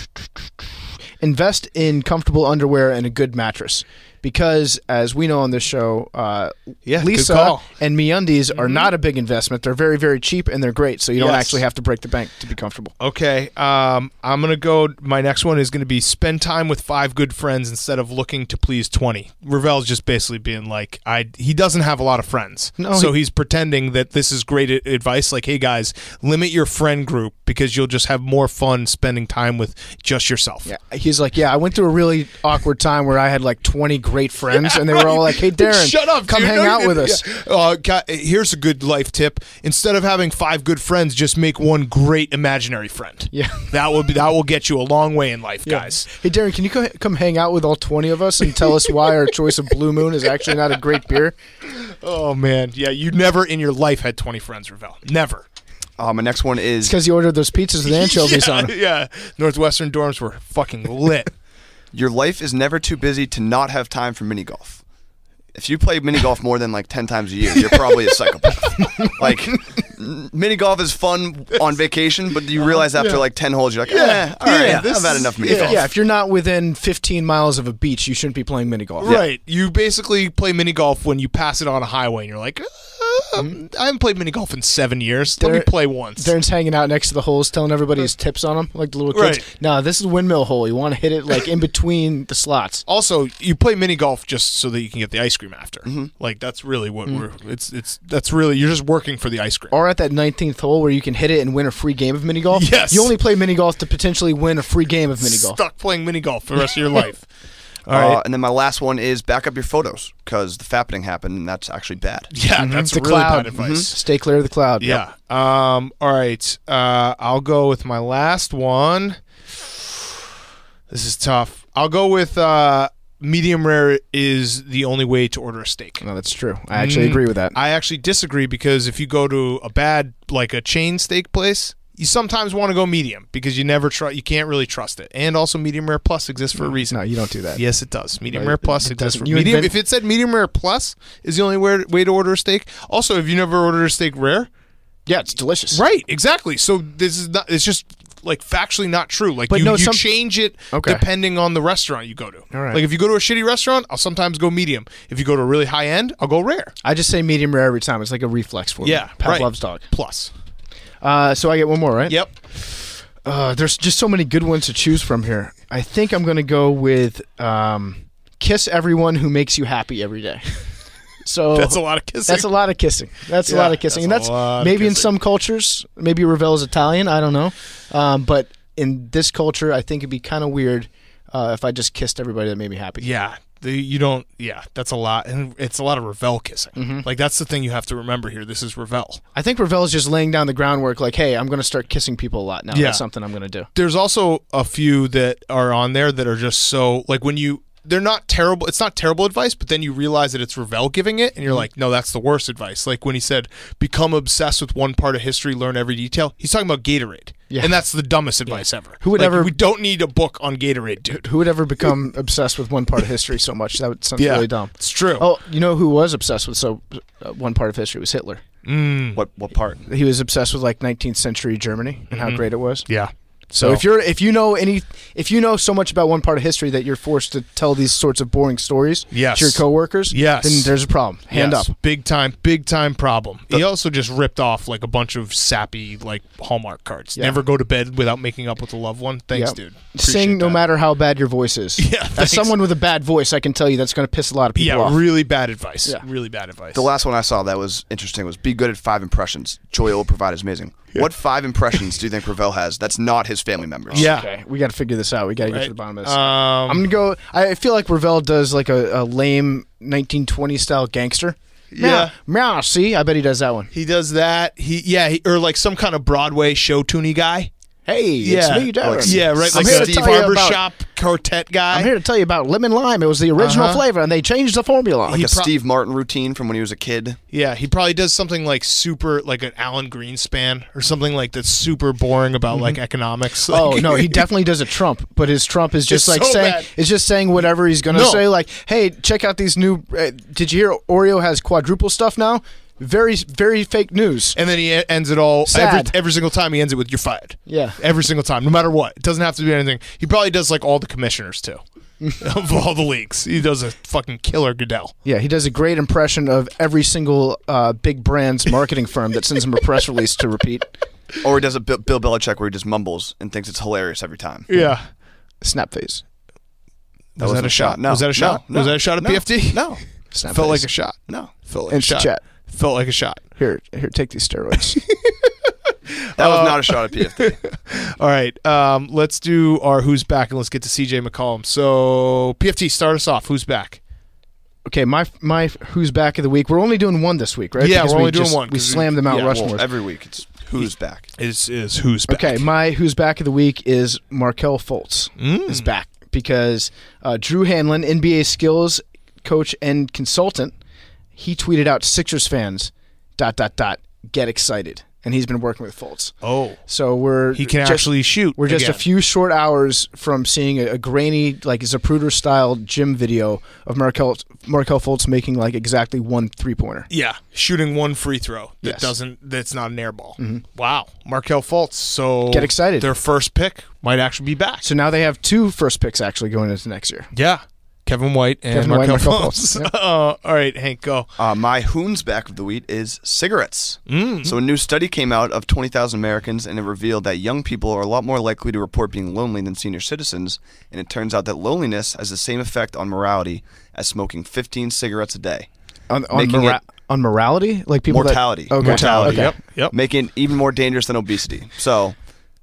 invest in comfortable underwear and a good mattress. Because, as we know on this show, good Lisa call. and MeUndies are not a big investment. They're very, very cheap, and they're great, so you don't Yes. actually have to break the bank to be comfortable. Okay, I'm going to go, my next one is going to be spend time with 5 good friends instead of looking to please 20. Ravel's just basically being like, he doesn't have a lot of friends. So he's pretending that this is great advice, like, hey guys, limit your friend group because you'll just have more fun spending time with just yourself. Yeah, he's like, I went through a really awkward time where I had like 20 great friends, and they were all like, hey, Darren, shut up, come dude. hang out with us. Yeah. Here's a good life tip. Instead of having 5 good friends, just make one great imaginary friend. Yeah. That will get you a long way in life, guys. Hey, Darren, can you come hang out with all 20 of us and tell us why our choice of Blue Moon is actually not a great beer? Oh, man. Yeah, you never in your life had 20 friends, Ravel. Never. My next one is It's because you ordered those pizzas with anchovies on them. Yeah. Northwestern dorms were fucking lit. your life is never too busy to not have time for mini golf. If you play mini golf more than like 10 times a year, you're probably a psychopath. Like, mini golf is fun on vacation, but you realize after like 10 holes, you're like, all right, I've had enough mini golf. Yeah, if you're not within 15 miles of a beach, you shouldn't be playing mini golf. Right. You basically play mini golf when you pass it on a highway and you're like, I haven't played mini golf in 7 years. Let me play once. Darren's hanging out next to the holes, telling everybody his tips on them, like the little kids. Right. No, this is a windmill hole. You want to hit it like in between the slots. Also, you play mini golf just so that you can get the ice cream after. Like that's really what that's really you're just working for the ice cream. Or at that 19th hole where you can hit it and win a free game of mini golf. Yes. You only play mini golf to potentially win a free game of mini golf. Stuck playing mini golf for the rest of your life. All right. And then my last one is back up your photos because the fappening happened and that's actually bad. Yeah, that's The really cloud. bad advice. Stay clear of the cloud. Yeah. All right. I'll go with my last one. This is tough. I'll go with medium rare is the only way to order a steak. No, that's true. I actually agree with that. I actually disagree because if you go to a bad, like a chain steak place, you sometimes want to go medium because you can't really trust it. And also medium rare plus exists for a reason. No, you don't do that. Yes, it does. Medium No, rare plus it exists doesn't. for You medium. invent- If it said medium rare plus is the only way to order a steak. Also, have you never ordered a steak rare? Yeah, it's delicious. Right, exactly. So this is not. It's just like factually not true. Like But you some- change it Okay. depending on the restaurant you go to. All right. Like if you go to a shitty restaurant, I'll sometimes go medium. If you go to a really high end, I'll go rare. I just say medium rare every time. It's like a reflex for me. Yeah, Pavlov's dog. Plus. So I get one more, right? Yep. There's just so many good ones to choose from here. I think I'm going to go with kiss everyone who makes you happy every day. So That's a lot of kissing. That's a lot of kissing. That's a Yeah, lot of kissing. that's And a lot that's of maybe in kissing. some cultures, maybe Ravel's Italian, I don't know. But in this culture, I think it'd be kind of weird if I just kissed everybody that made me happy. Yeah. You don't. Yeah, that's a lot, and it's a lot of Ravel kissing. Mm-hmm. Like that's the thing you have to remember here. This is Ravel. I think Ravel is just laying down the groundwork. Like, hey, I'm going to start kissing people a lot now. Yeah. That's something I'm going to do. There's also a few that are on there that are just so like they're not terrible. It's not terrible advice, but then you realize that it's Ravel giving it, and you're like, no, that's the worst advice. Like when he said, become obsessed with one part of history, learn every detail. He's talking about Gatorade. Yeah. And that's the dumbest advice ever. Who would Like, ever- We don't need a book on Gatorade, dude. Who would ever become obsessed with one part of history so much? That sounds really dumb. It's true. Oh, you know who was obsessed with one part of history was Hitler. What part? He was obsessed with like 19th century Germany and how great it was. Yeah. So if you know so much about one part of history that you're forced to tell these sorts of boring stories Yes. to your coworkers, Yes. then there's a problem. Hand Yes, up. big time problem. He also just ripped off like a bunch of sappy like Hallmark cards. Yeah. Never go to bed without making up with a loved one. Thanks, Yep. dude. Sing Appreciate no that. matter how bad your voice is. Yeah, As thanks. someone with a bad voice, I can tell you that's going to piss a lot of people Yeah, off. really bad advice. Yeah. Really bad advice. The last one I saw that was interesting was be good at 5 impressions. Joy will provide is amazing. What 5 impressions do you think Ravel has that's not his family members? Yeah. Okay, we got to figure this out. We got to get Right. to the bottom of this. Um, I'm gonna go. I feel like Ravel does like a lame 1920s style gangster. Yeah. Meow. See, I bet he does that one. he does that. Or like some kind of Broadway show tuney guy. Hey, it's me, Darren. Yeah, right. I'm Like here a to Steve tell you about- Barbershop quartet guy. I'm here to tell you about lemon lime. It was the original flavor, and they changed the formula. Like He a Steve Martin routine from when he was a kid. Yeah, he probably does something like super, like an Alan Greenspan or something like that's super boring about like economics. Oh Like- no, he definitely does a Trump, but his Trump is just It's like so saying bad. it's just saying whatever he's gonna No. say. Like, hey, check out these new. Did you hear Oreo has quadruple stuff now? Very, very fake news. And then he ends it all Sad. every single time. He ends it with "you're fired." Yeah. every single time, no matter what. It doesn't have to be anything. He probably does like all the commissioners too, of all the leagues. He does a fucking killer Goodell. Yeah, he does a great impression of every single big brand's marketing firm that sends him a press release to repeat. Or he does a Bill Belichick where he just mumbles and thinks it's hilarious every time. Yeah. Snap face. Was that wasn't a shot? No. Was that a shot? No. Was that a shot at No. PFD? No. Snap Felt face. like a shot. No. Felt like a Insta shot. chat. Felt like a shot. Here, take these steroids. That was not a shot at PFD. All right. Let's do our who's back and let's get to CJ McCollum. So PFT, start us off. Who's back? Okay, my who's back of the week. We're only doing one this week, right? Yeah, Because we're we only doing just- one, We 'cause slammed them out yeah, Rushmore. Well, every week it's who's back. Is who's back? Okay, my who's back of the week is Markelle Fultz is back because Drew Hanlon, NBA skills coach and consultant, he tweeted out Sixers fans ... get excited, and he's been working with Fultz. Oh, So he can actually shoot. We're just a again. few short hours from seeing a grainy, like Zapruder style gym video of Markelle Fultz making like exactly one 3-pointer. Yeah, shooting one free throw that Yes. that's not an air ball. Wow, Markelle Fultz. So Get excited. Their first pick might actually be back. So now they have 2 first picks actually going into next year. Yeah, Kevin White and Kevin White and Markelle Markelle Fultz. Fultz. All right, Hank, go. My who's back of the week is cigarettes. So a new study came out of 20,000 Americans, and it revealed that young people are a lot more likely to report being lonely than senior citizens. And it turns out that loneliness has the same effect on morality as smoking 15 cigarettes a day. On Making it- on morality, like people Mortality. That, okay. Mortality. Okay. Yep. Making it even more dangerous than obesity. So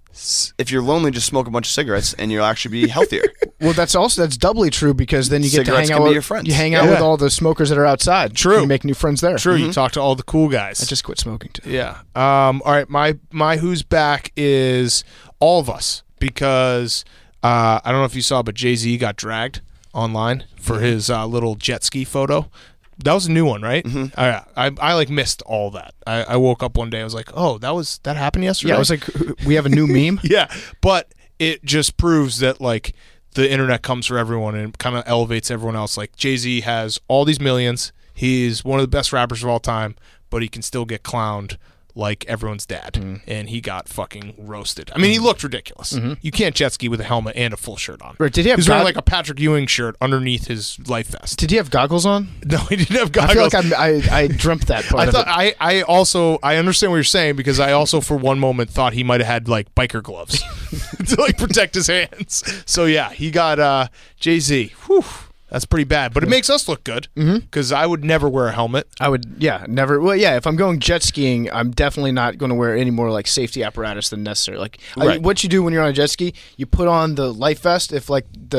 if you're lonely, just smoke a bunch of cigarettes, and you'll actually be healthier. Well, that's doubly true because then you get to Cigarettes hang can out be with your friends. You hang out Yeah. with all the smokers that are outside. True. You make new friends there. True, you talk to all the cool guys. I just quit smoking too. Yeah. All right. My who's back is all of us because I don't know if you saw, but Jay-Z got dragged online for his little jet ski photo. That was a new one, right? I like missed all that. I woke up one day. I was like, oh, that happened yesterday. Yeah, I was like, we have a new meme. yeah, but it just proves that like the internet comes for everyone and kind of elevates everyone else. Like Jay-Z has all these millions. He's one of the best rappers of all time, but he can still get clowned like everyone's dad, and he got fucking roasted. I mean, he looked ridiculous. You can't jet ski with a helmet and a full shirt on. Right, did he have He's wearing gog- like a Patrick Ewing shirt underneath his life vest. Did he have goggles on? No, he didn't have I goggles. feel like I dreamt that part. I thought of it. I understand what you're saying because I also for one moment thought he might have had like biker gloves to like protect his hands. So yeah, he got Jay-Z. Whew, that's pretty bad, but it makes us look good because I would never wear a helmet. I would, never. Well, yeah, if I'm going jet skiing, I'm definitely not going to wear any more like safety apparatus than necessary. Like Right. what you do when you're on a jet ski, you put on the life vest if like the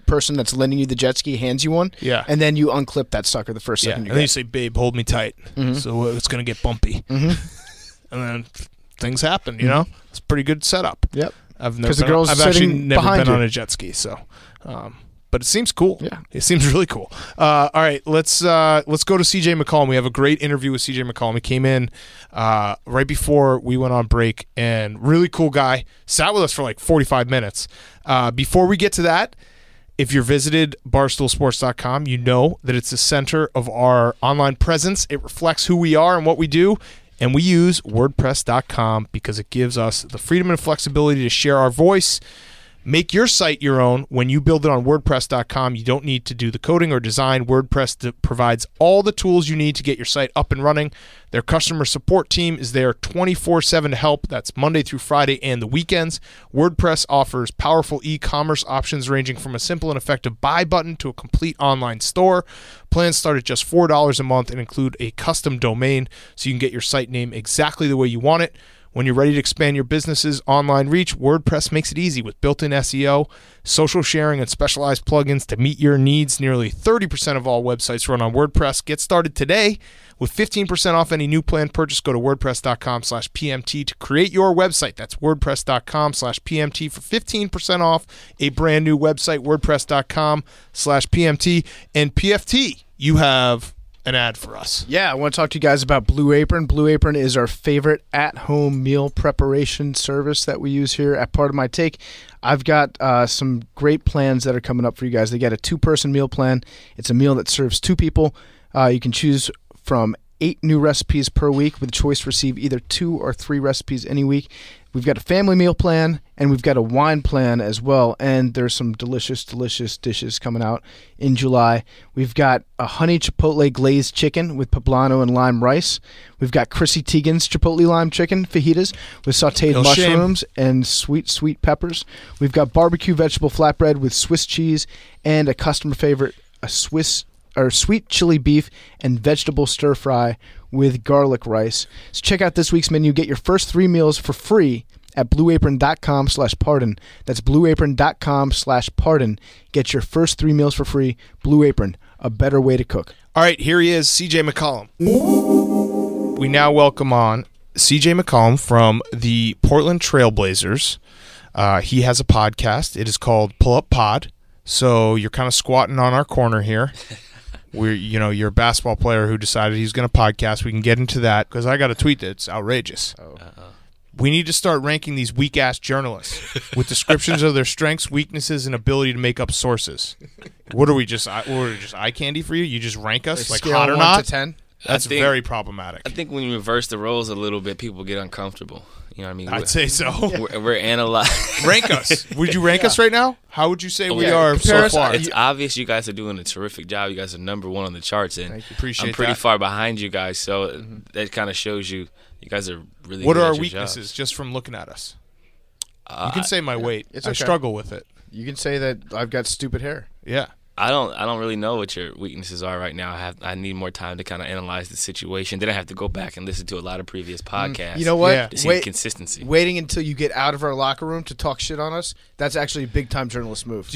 person that's lending you the jet ski hands you one. Yeah. And then you unclip that sucker the first Yeah, second and you then you get. say, "Babe, hold me tight." So it's gonna get bumpy, and then things happen. You know, it's a pretty good setup. Yep. I've never 'Cause the been, girl's I've actually sitting never behind been you. on a jet ski, so. But it seems cool. Yeah. It seems really cool. All right, let's go to CJ McCollum. We have a great interview with CJ McCollum. He came in right before we went on break, and really cool guy. Sat with us for like 45 minutes. Before we get to that, if you're visited barstoolsports.com, you know that it's the center of our online presence. It reflects who we are and what we do. And we use WordPress.com because it gives us the freedom and flexibility to share our voice. Make your site your own. When you build it on WordPress.com, you don't need to do the coding or design. WordPress provides all the tools you need to get your site up and running. Their customer support team is there 24/7 to help. That's Monday through Friday and the weekends. WordPress offers powerful e-commerce options ranging from a simple and effective buy button to a complete online store. Plans start at just $4 a month and include a custom domain so you can get your site name exactly the way you want it. When you're ready to expand your business's online reach, WordPress makes it easy with built-in SEO, social sharing, and specialized plugins to meet your needs. Nearly 30% of all websites run on WordPress. Get started today with 15% off any new plan purchase. Go to WordPress.com/PMT to create your website. That's WordPress.com/PMT for 15% off a brand new website. WordPress.com/PMT. And PFT, you have an ad for us. Yeah, I want to talk to you guys about Blue Apron. Blue Apron is our favorite at-home meal preparation service that we use here at Part of My Take. I've got some great plans that are coming up for you guys. They got a 2-person meal plan. It's a meal that serves 2 people. You can choose from 8 new recipes per week with a choice to receive either 2 or 3 recipes any week. We've got a family meal plan, and we've got a wine plan as well, and there's some delicious, delicious dishes coming out in July. We've got a honey chipotle glazed chicken with poblano and lime rice. We've got Chrissy Teigen's chipotle lime chicken fajitas with sautéed No mushrooms and sweet peppers. We've got barbecue vegetable flatbread with Swiss cheese and a customer favorite, a sweet chili beef and vegetable stir fry with garlic rice. So check out this week's menu. Get your first 3 meals for free at blueapron.com/pardon. That's blueapron.com/pardon. Get your first 3 meals for free. Blue Apron, a better way to cook. All right, here he is, CJ McCollum. We now welcome on CJ McCollum from the Portland Trailblazers. He has a podcast. It is called Pull Up Pod. So you're kind of squatting on our corner here. You're a basketball player who decided he's going to podcast. We can get into that because I got a tweet that's outrageous. We need to start ranking these weak-ass journalists with descriptions of their strengths, weaknesses, and ability to make up sources. What are we just eye candy for you? You just rank us like Scale hot or 1 not? to 10. That's I think- very problematic. I think when you reverse the roles a little bit, people get uncomfortable. You know what I mean? I'd say so. We're analyzing. Rank us. Would you rank us right now? How would you say we Yeah, are so compare us- far? It's obvious you guys are doing a terrific job. You guys are number 1 on the charts, and Appreciate I'm pretty that. far behind you guys. So that kind of shows you guys are really. What good are at our your weaknesses jobs. just from looking at us? You can say my weight. It's I okay. struggle with it. You can say that I've got stupid hair. Yeah. I don't really know what your weaknesses are right now. I need more time to kind of analyze the situation. Then I have to go back and listen to a lot of previous podcasts. You know what? Yeah. To see the consistency. Waiting until you get out of our locker room to talk shit on us, that's actually a big-time journalist move.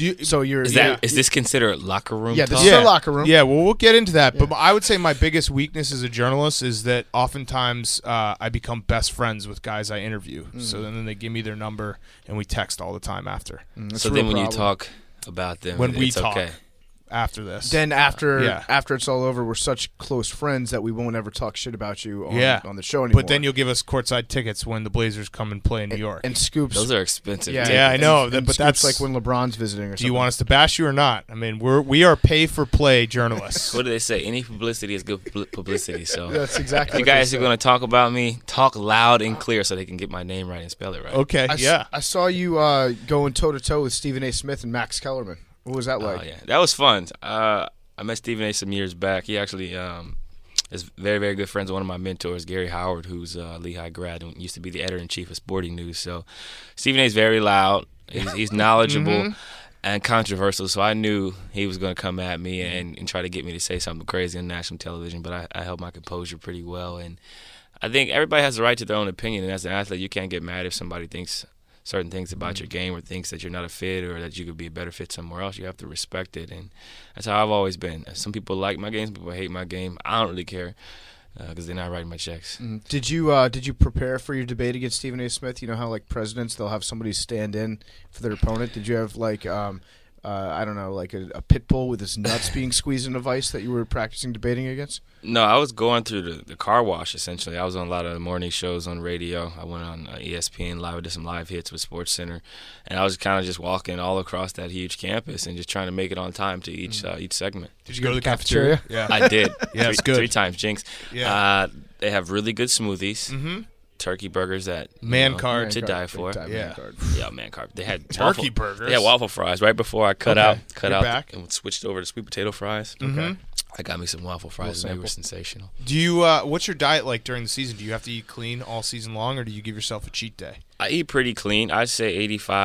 Is this considered locker room Yeah, this talk? is our locker room. Yeah, well, we'll get into that. But I would say my biggest weakness as a journalist is that oftentimes I become best friends with guys I interview. So then they give me their number, and we text all the time after. So then when you talk about them, When we it's talk. okay. After this. Then after Yeah. it's all over, we're such close friends that we won't ever talk shit about you on the show anymore. But then you'll give us courtside tickets when the Blazers come and play in New York. and Scoops. Those are expensive. Yeah, tickets. Yeah, I know. And But Scoops that's like when LeBron's visiting or Do something. you want us to bash you or not? I mean, we are pay-for-play journalists. What do they say? Any publicity is good publicity. So That's exactly if you what they guys are say. going to talk about me, talk loud and clear so they can get my name right and spell it right. Okay, I saw you going toe-to-toe with Stephen A. Smith and Max Kellerman. What was that like? Oh, yeah. That was fun. I met Stephen A. some years back. He actually is very, very good friends with one of my mentors, Gary Howard, who's a Lehigh grad and used to be the editor-in-chief of Sporting News. So Stephen A. is very loud. He's knowledgeable and controversial, so I knew he was going to come at me and try to get me to say something crazy on national television, but I held my composure pretty well. And I think everybody has the right to their own opinion, and as an athlete, you can't get mad if somebody thinks certain things about your game or things that you're not a fit or that you could be a better fit somewhere else, you have to respect it. And that's how I've always been. Some people like my game, some people hate my game. I don't really care because they're not writing my checks. Did you prepare for your debate against Stephen A. Smith? You know how like presidents, they'll have somebody stand in for their opponent. Did you have like I don't know, like a pit bull with his nuts being squeezed in a vice that you were practicing debating against? No, I was going through the car wash, essentially. I was on a lot of morning shows on radio. I went on ESPN Live. I did some live hits with SportsCenter. And I was kind of just walking all across that huge campus and just trying to make it on time to each segment. Did you go to the cafeteria? Yeah. I did. Yeah, it's good. 3 times, Jinx. Yeah. They have really good smoothies. Mm-hmm. Turkey burgers that Man card. to die for. Yeah. Yeah, man card. They had Turkey burgers. They had waffle fries right before I cut Okay. out You're back. and switched over to sweet potato fries. Okay. I got me some waffle fries and they were sensational. Do you? What's your diet like during the season? Do you have to eat clean all season long, or do you give yourself a cheat day? I eat pretty clean. I'd say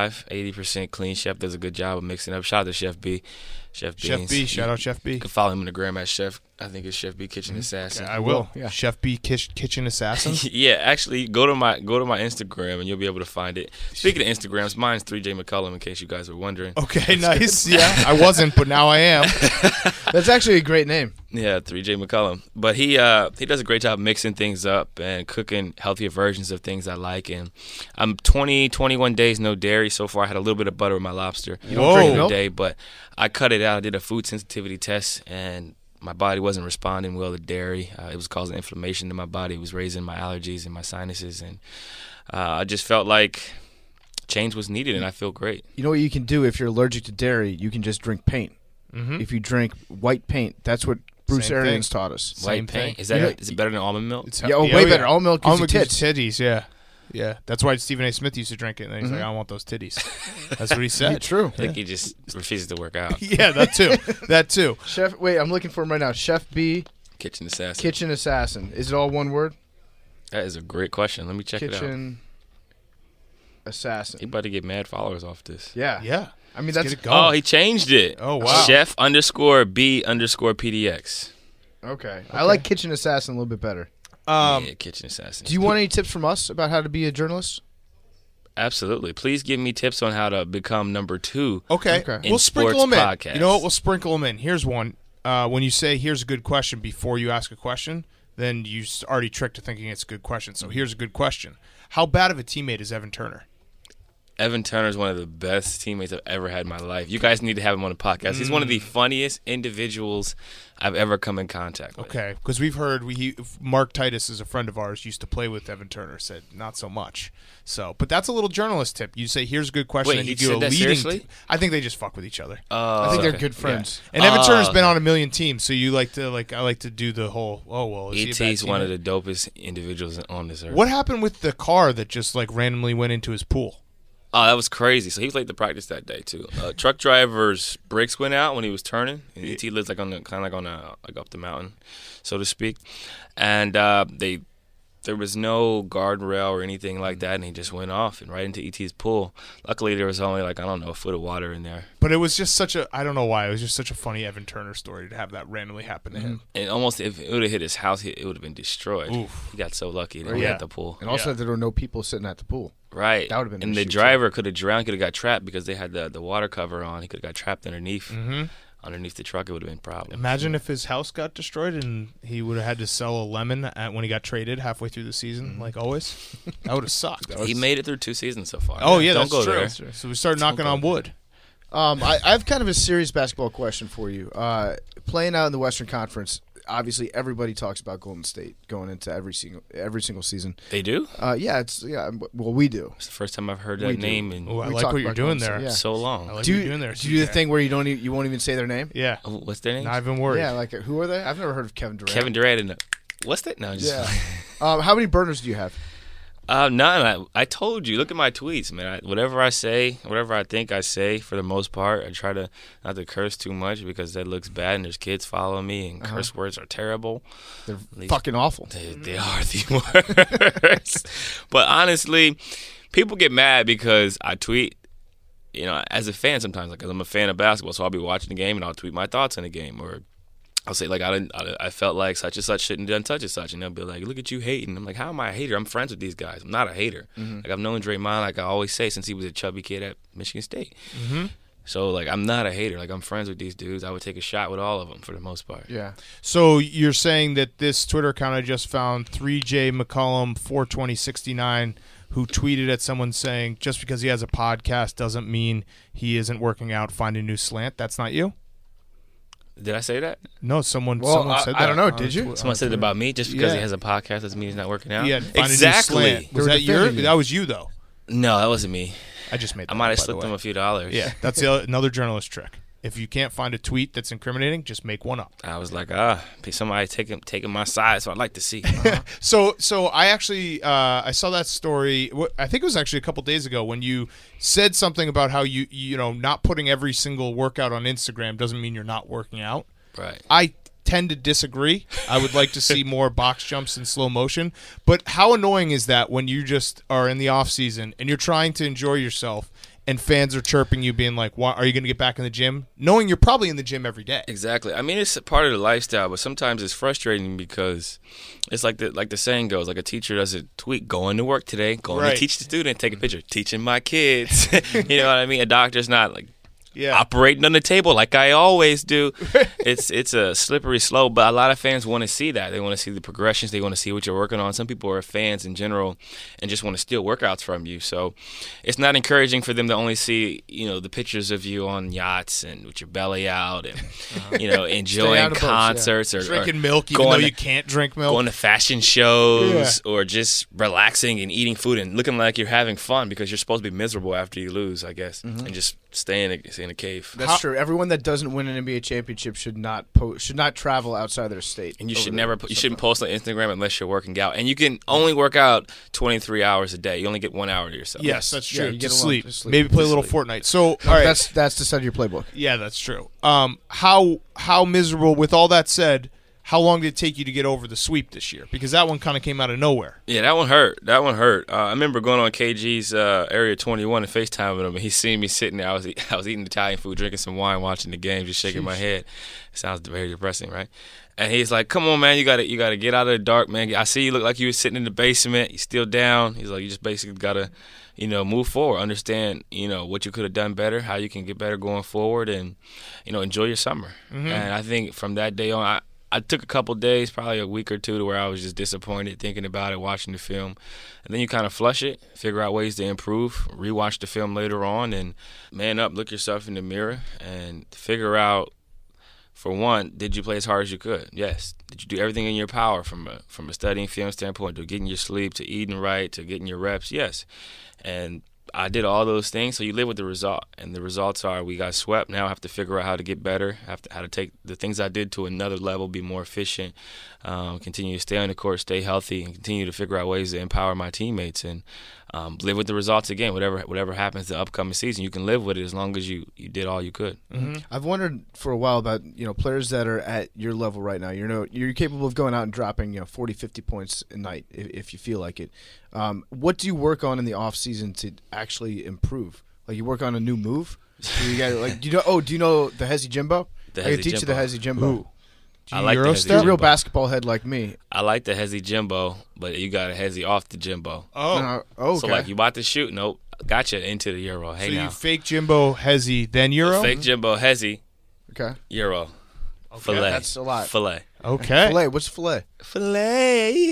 80% clean. Chef does a good job of mixing up. Shout out to Chef B. Chef Beans. Chef B. Shout out Chef B. You can follow him on the gram at Chef. I think it's Chef B Kitchen Assassin. I will. Yeah. Chef B Kitchen Assassin. Yeah, actually, go to my Instagram and you'll be able to find it. Speaking of Instagrams, mine's 3J McCullum. In case you guys were wondering. Okay, nice. Yeah, I wasn't, but now I am. That's actually a great name. Yeah, 3J McCullum. But he does a great job mixing things up and cooking healthier versions of things I like. And I'm 21 days no dairy so far. I had a little bit of butter with my lobster. You don't drink milk? Day, but I cut it out. I did a food sensitivity test, and my body wasn't responding well to dairy. It was causing inflammation in my body. It was raising my allergies and my sinuses, and I just felt like change was needed, and I feel great. You know what you can do if you're allergic to dairy? You can just drink paint. Mm-hmm. If you drink white paint, that's what Bruce Same Arians thing. taught us. Same White paint. thing. Is Yeah. it better than almond milk? Yeah, way better. Almond milk gives you tits. Titties, yeah. Yeah, that's why Stephen A. Smith used to drink it, and then he's like, I don't want those titties. That's what he said. True. I think he just refuses to work out. Yeah, that too. That too. Chef, wait, I'm looking for him right now. Chef B, Kitchen Assassin. Kitchen Assassin. Is it all one word? That is a great question. Let me check it out. Kitchen Assassin. He about to get mad followers off this. Yeah. Yeah. I mean, Let's that's get it going. Oh, he changed it. Oh, wow. Chef _B_PDX. okay. I like Kitchen Assassin a little bit better. Yeah, Kitchen Assassin. Do you want any tips from us about how to be a journalist? Absolutely. Please give me tips on how to become number 2. Okay. Okay. In We'll sprinkle sports them in. podcasts. You know what? We'll sprinkle them in. Here's one. When you say, here's a good question before you ask a question, then you already tricked to thinking it's a good question. So here's a good question. How bad of a teammate is Evan Turner? Evan Turner is one of the best teammates I've ever had in my life. You guys need to have him on the podcast. He's one of the funniest individuals I've ever come in contact with. Okay, because we've heard Mark Titus is a friend of ours, used to play with Evan Turner, said not so much. So, but that's a little journalist tip. You say, here's a good question, Wait, and you he do a said that leading. seriously? I think they just fuck with each other. I think they're okay. good friends. And Evan Turner's Oh, been on a million teams, so you like to I like to do the whole. Oh well, is he a bad E.T.'s one of teammate? the dopest individuals on this earth. What happened with the car that just randomly went into his pool? Oh, that was crazy. So he was late to practice that day too. Truck driver's brakes went out when he was turning. And ET lives like up the mountain, so to speak. And there was no guardrail or anything like that, and he just went off and right into ET's pool. Luckily, there was only a foot of water in there. But it was just I don't know why, it was just such a funny Evan Turner story to have that randomly happen to him. And almost if it would have hit his house, it would have been destroyed. Oof. He got so lucky that he Yeah. hit the pool. And also Yeah. that there were no people sitting at the pool. Right. That would've been an And the issue, too. driver could have drowned, could have got trapped because they had the water cover on. He could have got trapped underneath. Mm-hmm. Underneath the truck, it would have been a problem. Imagine if his house got destroyed and he would have had to sell a lemon when he got traded halfway through the season, like always. That would have sucked. He made it through 2 seasons so far. Oh yeah, Don't that's go true. there. So we started knocking on wood. I have kind of a serious basketball question for you. Playing out in the Western Conference, obviously everybody talks about Golden State going into every single season. They do? Well, we do. It's the first time I've heard We that do. name in Oh, I We like talked what you're about doing Golden State, there. yeah. so long. I like Do what you you're doing there. do you do the CJ. thing where you won't even say their name? Yeah, Oh, what's their name? not even worried. Yeah, like who are they? I've never heard of Kevin Durant. Kevin Durant and what's that? No, just Yeah. How many burners do you have? none. I told you. Look at my tweets, man. Whatever I say, whatever I think I say, for the most part, I try to not to curse too much because that looks bad, and there's kids following me, and curse words are terrible. They're least- fucking awful. They are the worst. But honestly, people get mad because I tweet. You know, as a fan sometimes, like I'm a fan of basketball, so I'll be watching the game and I'll tweet my thoughts on the game, or I'll say like I felt like such and such shouldn't have done such and such, and they'll be like, look at you hating. I'm like, how am I a hater? I'm friends with these guys. I'm not a hater. Like I've known Draymond, like I always say, since he was a chubby kid at Michigan State. So like I'm not a hater. Like I'm friends with these dudes. I would take a shot with all of them for the most part. Yeah. So you're saying that this Twitter account I just found, 3J McCollum 42069, who tweeted at someone saying just because he has a podcast doesn't mean he isn't working out. Find a new slant. That's not you. Did I say that? No, someone Well, said that. I don't know. on Did you? Twi- Someone on said it Twitter. about me. Just because he Yeah. has a podcast doesn't mean he's not working out. Yeah, find a new exactly. slant. Was They were that your? defending you. That was you though. No, that wasn't me. I just made that I might up, have by the slipped way. him a few dollars. Yeah, that's another journalist trick. If you can't find a tweet that's incriminating, just make one up. I was like, somebody taking my side, so I'd like to see. So I actually I saw that story. I think it was actually a couple days ago when you said something about how you know not putting every single workout on Instagram doesn't mean you're not working out. Right. I tend to disagree. I would like to see more box jumps in slow motion. But how annoying is that when you just are in the off season and you're trying to enjoy yourself and fans are chirping you being like, "Why are you going to get back in the gym?" knowing you're probably in the gym every day. Exactly. I mean, it's a part of the lifestyle, but sometimes it's frustrating because it's like the saying goes, like a teacher doesn't tweet, going to work today, going Right. to teach the student, take a picture, teaching my kids. You know what I mean? A doctor's not like Yeah. operating on the table like I always do. It's a slippery slope, but a lot of fans want to see that. They want to see the progressions. They want to see what you're working on. Some people are fans in general and just want to steal workouts from you. So it's not encouraging for them to only see, the pictures of you on yachts and with your belly out and, enjoying out of boats, yeah. concerts or Drinking milk even going though to- you can't drink milk. going to fashion shows or just relaxing and eating food and looking like you're having fun because you're supposed to be miserable after you lose, I guess, and just stay in a cave. That's true. Everyone that doesn't win an NBA championship should not travel outside their state. And you over should there. never you shouldn't post on Instagram unless you're working out. And you can only work out 23 hours a day. You only get 1 hour to yourself. Yes, that's Yeah, true. you to get alone, sleep. to sleep. Maybe play a To little sleep. Fortnite. So, all right. That's the side of your playbook. Yeah, that's true. How miserable? With all that said, how long did it take you to get over the sweep this year? Because that one kind of came out of nowhere. Yeah, that one hurt. I remember going on KG's Area 21 and FaceTiming him, and he seen me sitting there. I was eating Italian food, drinking some wine, watching the game, just shaking my head. It sounds very depressing, right? And he's like, "Come on, man, you gotta get out of the dark, man. I see you look like you were sitting in the basement. You still down." He's like, "You just basically gotta, move forward. Understand, what you could have done better, how you can get better going forward, and enjoy your summer." And I think from that day on, I took a couple days, probably a week or two, to where I was just disappointed, thinking about it, watching the film. And then you kind of flush it, figure out ways to improve, rewatch the film later on, and man up, look yourself in the mirror, and figure out, for one, did you play as hard as you could? Yes. Did you do everything in your power from a studying film standpoint, to getting your sleep, to eating right, to getting your reps? Yes. And I did all those things, so you live with the result. And the results are we got swept. Now I have to figure out how to get better, how to take the things I did to another level, be more efficient, continue to stay on the court, stay healthy, and continue to figure out ways to empower my teammates and live with the results again. Whatever happens the upcoming season, you can live with it as long as you did all you could. I've wondered for a while about players that are at your level right now. You're capable of going out and dropping 40, 50 points a night if you feel like it. What do you work on in the off season to actually improve? Like you work on a new move. Do you know the Hezi Jimbo? The I can Hezi teach you the Jimbo. Hezi Jimbo. Who? I like the Euro Hezi step? You're a real Jimbo. basketball head like me. I like the Hezi Jimbo, but you got a Hezi off the Jimbo. Oh, Okay. So like you about to shoot, nope, gotcha into the Euro. Hey so now, you fake Jimbo Hezi, then Euro? fake Jimbo Hezi Okay. Euro. Filet. That's a lot. Filet. Okay. Filet. What's filet? Filet.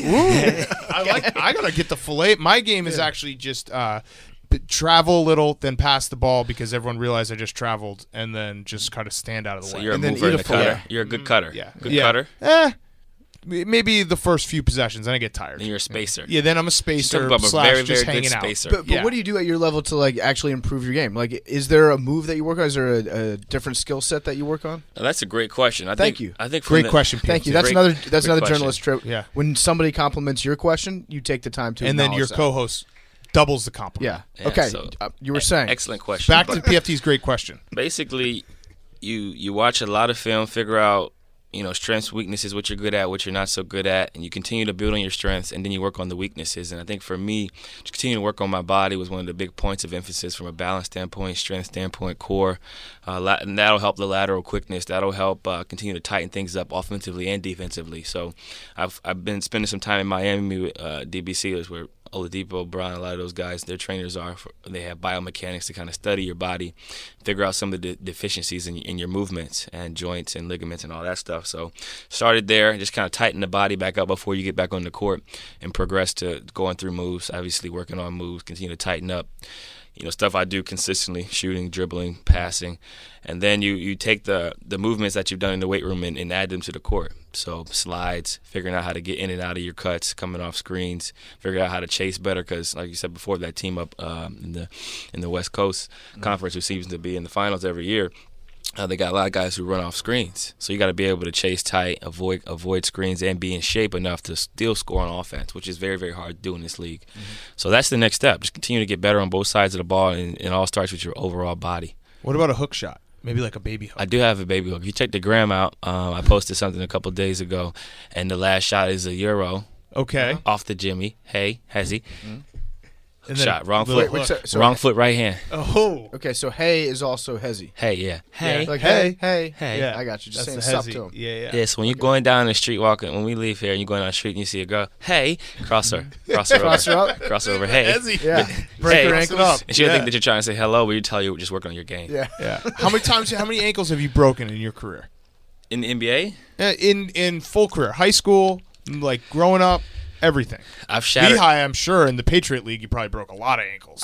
I gotta get the fillet. My game is actually just travel a little, then pass the ball because everyone realized I just traveled, and then just kind of stand out of the So way. you're a And then mover eat and a a cutter. filet. You're a good cutter. Yeah. Good Yeah. cutter. Maybe the first few possessions, then I get tired. Then you're a spacer. Yeah, then I'm a Talk spacer about a slash very, just very good hanging out. spacer. But Yeah. what do you do at your level to like actually improve your game? Like, is there a move that you work on? Is there a different skill set that you work on? Now, that's a great question. Thank you. I think from Great the- question, Pete. Thank you. Great- That's another great question. journalist trip. Yeah. When somebody compliments your question, you take the time to And then your acknowledge that. co-host doubles the compliment. Yeah. Yeah, Okay. so- You were saying. Excellent question. Back to PFT's great question. Basically, you watch a lot of film, figure out strengths, weaknesses, what you're good at, what you're not so good at, and you continue to build on your strengths, and then you work on the weaknesses. And I think for me, to continue to work on my body was one of the big points of emphasis from a balance standpoint, strength standpoint, core. And that'll help the lateral quickness. That'll help continue to tighten things up offensively and defensively. So I've been spending some time in Miami with DB Steelers, where Oladipo, Brown, a lot of those guys, their trainers they have biomechanics to kind of study your body, figure out some of the deficiencies in your movements and joints and ligaments and all that stuff. So started there and just kind of tighten the body back up before you get back on the court and progress to going through moves, obviously working on moves, continue to tighten up. Stuff I do consistently, shooting, dribbling, passing. And then you take the movements that you've done in the weight room and add them to the court. So slides, figuring out how to get in and out of your cuts, coming off screens, figuring out how to chase better because, like you said before, that team up in the West Coast Conference, who seems to be in the finals every year, they got a lot of guys who run off screens. So you got to be able to chase tight, avoid screens, and be in shape enough to still score on offense, which is very, very hard to do in this league. So that's the next step. Just continue to get better on both sides of the ball, and it all starts with your overall body. What about a hook shot? Maybe like a baby hook. I do have a baby hook. If you check the gram out, I posted something a couple days ago, and the last shot is a Euro. Okay. Off the Jimmy. Hey, Hezzy. And then Shot. Wrong little foot. hook. Wrong foot, right hand. Oh. Okay, so hey is also hezzy. Hey, yeah. Hey. Like Hey. hey. Hey. I got you. Just That's saying the sup to him. hezzy. Yeah. Yeah, so when you're going down the street walking, when we leave here and you're going down the street and you see a girl, hey, cross her over. Cross her up. Cross her over, hey. Hezzy. Yeah. Break Hey. her ankle up. And she'll Yeah. think that you're trying to say hello, but you tell you just working on your game. Yeah. Yeah. How many ankles have you broken in your career? In the NBA, In full career, high school, like growing up, everything. I've shattered. Lehigh, I'm sure in the Patriot League, you probably broke a lot of ankles.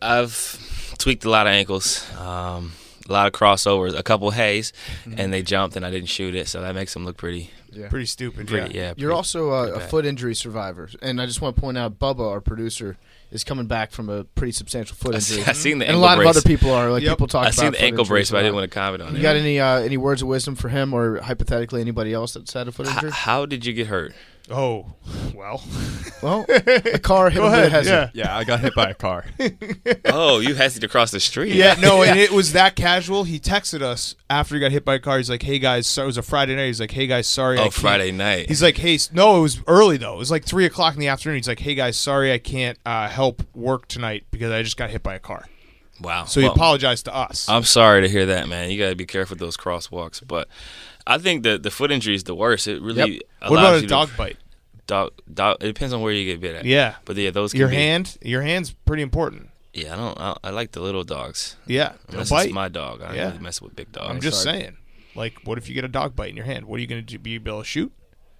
I've tweaked a lot of ankles, a lot of crossovers, a couple hays, and they jumped and I didn't shoot it, so that makes them look pretty. Pretty stupid. Yeah. You're also a bad. foot injury survivor, and I just want to point out Bubba, our producer, is coming back from a pretty substantial foot injury. I seen the and a ankle lot brace. of other people are. Like Yep. people talk I about seen the foot ankle injuries brace, but I a didn't lot. want to comment on You it. got any words of wisdom for him, or hypothetically anybody else that's had a foot injury? How did you get hurt? Oh, well. Well, a car hit Go him with a ahead. hezzy. Yeah. Yeah, I got hit by a car. Oh, you hesitated across the street. Yeah, no, and it was that casual. He texted us after he got hit by a car. He's like, hey, guys, so it was a Friday night. He's like, hey, guys, sorry. I Oh, can't. Friday night. He's like, hey, no, it was early, though. It was like 3 o'clock in the afternoon. He's like, hey, guys, sorry I can't help work tonight because I just got hit by a car. Wow. So he Well, apologized to us. I'm sorry to hear that, man. You got to be careful with those crosswalks. But I think the foot injury is the worst. It really allows What about you a dog bite? Dog. It depends on where you get bit at. Yeah. But yeah, those can Your be, hand's pretty important. Yeah, I like the little dogs. Yeah. They'll Unless bite. it's my dog. I don't Yeah. really mess with big dogs. I'm just saying. Like, what if you get a dog bite in your hand? What are you going to do? Be able to shoot?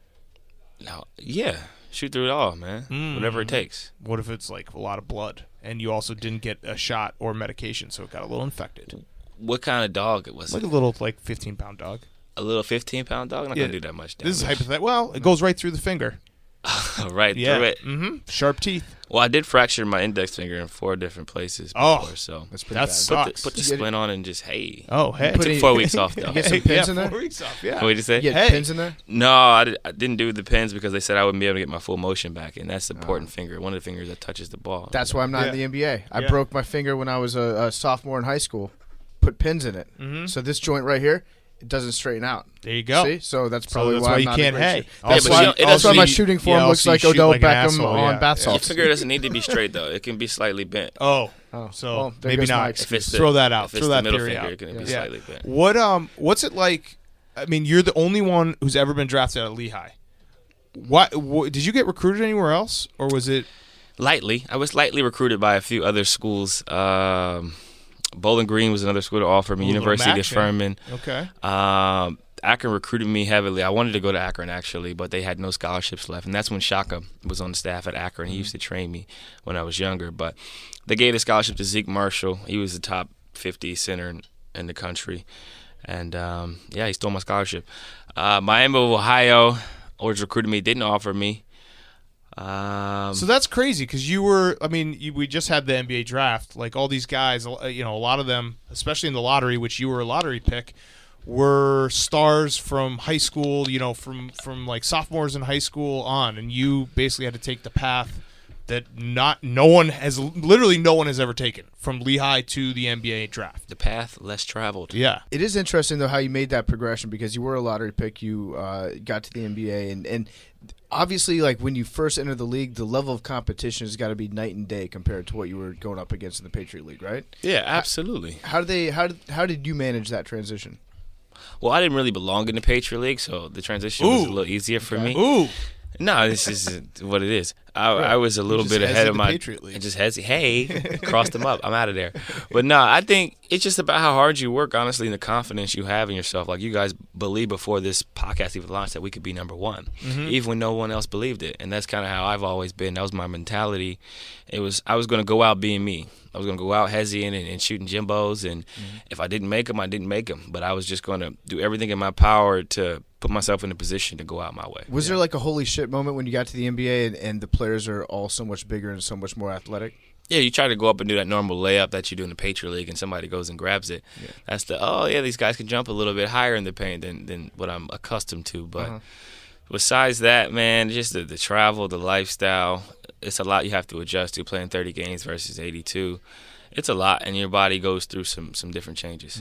No, yeah. Shoot through it all, man. Whatever it takes. What if it's like a lot of blood and you also didn't get a shot or medication, so it got a little infected? What kind of dog it was? Like a little 15-pound dog. A little 15-pound dog? Not Yeah. going to do that much damage. This is hypothetical. Well, it goes right through the finger. right Yeah. through it. Mm-hmm. Sharp teeth. Well, I did fracture my index finger in 4 different places Oh. before, so That's pretty That bad. sucks. put the You get splint on and just, hey. Oh, hey. Put Took any- 4 weeks off, though. You get some pins in there? 4 weeks off, yeah. What did you say? You get Hey. pins in there? No, I didn't do the pins because they said I wouldn't be able to get my full motion back, and that's the important finger. One of the fingers that touches the ball. That's why I'm not in Yeah. the NBA. I Yeah. broke my finger when I was a sophomore in high school. Put pins in it. Mhm. So this joint right here, it doesn't straighten out. There you go. See? So that's So probably that's why, why I'm you not a can't great hay. shooter. Yeah, Also, but you don't- it That's doesn't why my mean- shooting form yeah, looks also you like shoot Odell like an Beckham asshole, on yeah. bath Yeah. Your salts. finger doesn't need to be straight, though. It can be slightly bent. Oh, Oh, so well, there maybe goes my not. excuse. If it's Throw that out. If it's Throw the that middle theory finger, out. it can be Yeah. slightly bent. What's it like? I mean, you're the only one who's ever been drafted out of Lehigh. What did you get recruited anywhere else, or was it? Lightly. I was lightly recruited by a few other schools. Bowling Green was another school to offer me. Ooh, little University of action. Furman. Okay. Akron recruited me heavily. I wanted to go to Akron, actually, but they had no scholarships left. And that's when Shaka was on the staff at Akron. He used to train me when I was younger. But they gave the scholarship to Zeke Marshall. He was the top 50 center in the country. And, he stole my scholarship. Miami of Ohio always recruited me, didn't offer me. So that's crazy because you were. I mean, we just had the NBA draft. Like all these guys, a lot of them, especially in the lottery, which you were a lottery pick, were stars from high school. From like sophomores in high school on, and you basically had to take the path that literally no one has ever taken from Lehigh to the NBA draft. The path less traveled. Yeah. It is interesting, though, how you made that progression because you were a lottery pick. You got to the NBA. And obviously, like when you first entered the league, the level of competition has got to be night and day compared to what you were going up against in the Patriot League, right? Yeah, absolutely. How did you manage that transition? Well, I didn't really belong in the Patriot League, so the transition was a little easier for me. Ooh. No, this is what it is. I was a little bit ahead of my Patriot League. and just crossed them up. I'm out of there. But no, I think it's just about how hard you work, honestly, and the confidence you have in yourself. Like you guys believed before this podcast even launched that we could be number one, even when no one else believed it. And that's kind of how I've always been. That was my mentality. I was going to go out being me. I was going to go out hezzying and shooting Jimbos, and if I didn't make them, I didn't make them. But I was just going to do everything in my power to put myself in a position to go out my way. Was there like a holy shit moment when you got to the NBA and the players are all so much bigger and so much more athletic? Yeah, you try to go up and do that normal layup that you do in the Patriot League, and somebody goes and grabs it. Yeah. That's these guys can jump a little bit higher in the paint than what I'm accustomed to. But besides that, man, just the travel, the lifestyle, it's a lot you have to adjust to, playing 30 games versus 82. It's a lot, and your body goes through some different changes.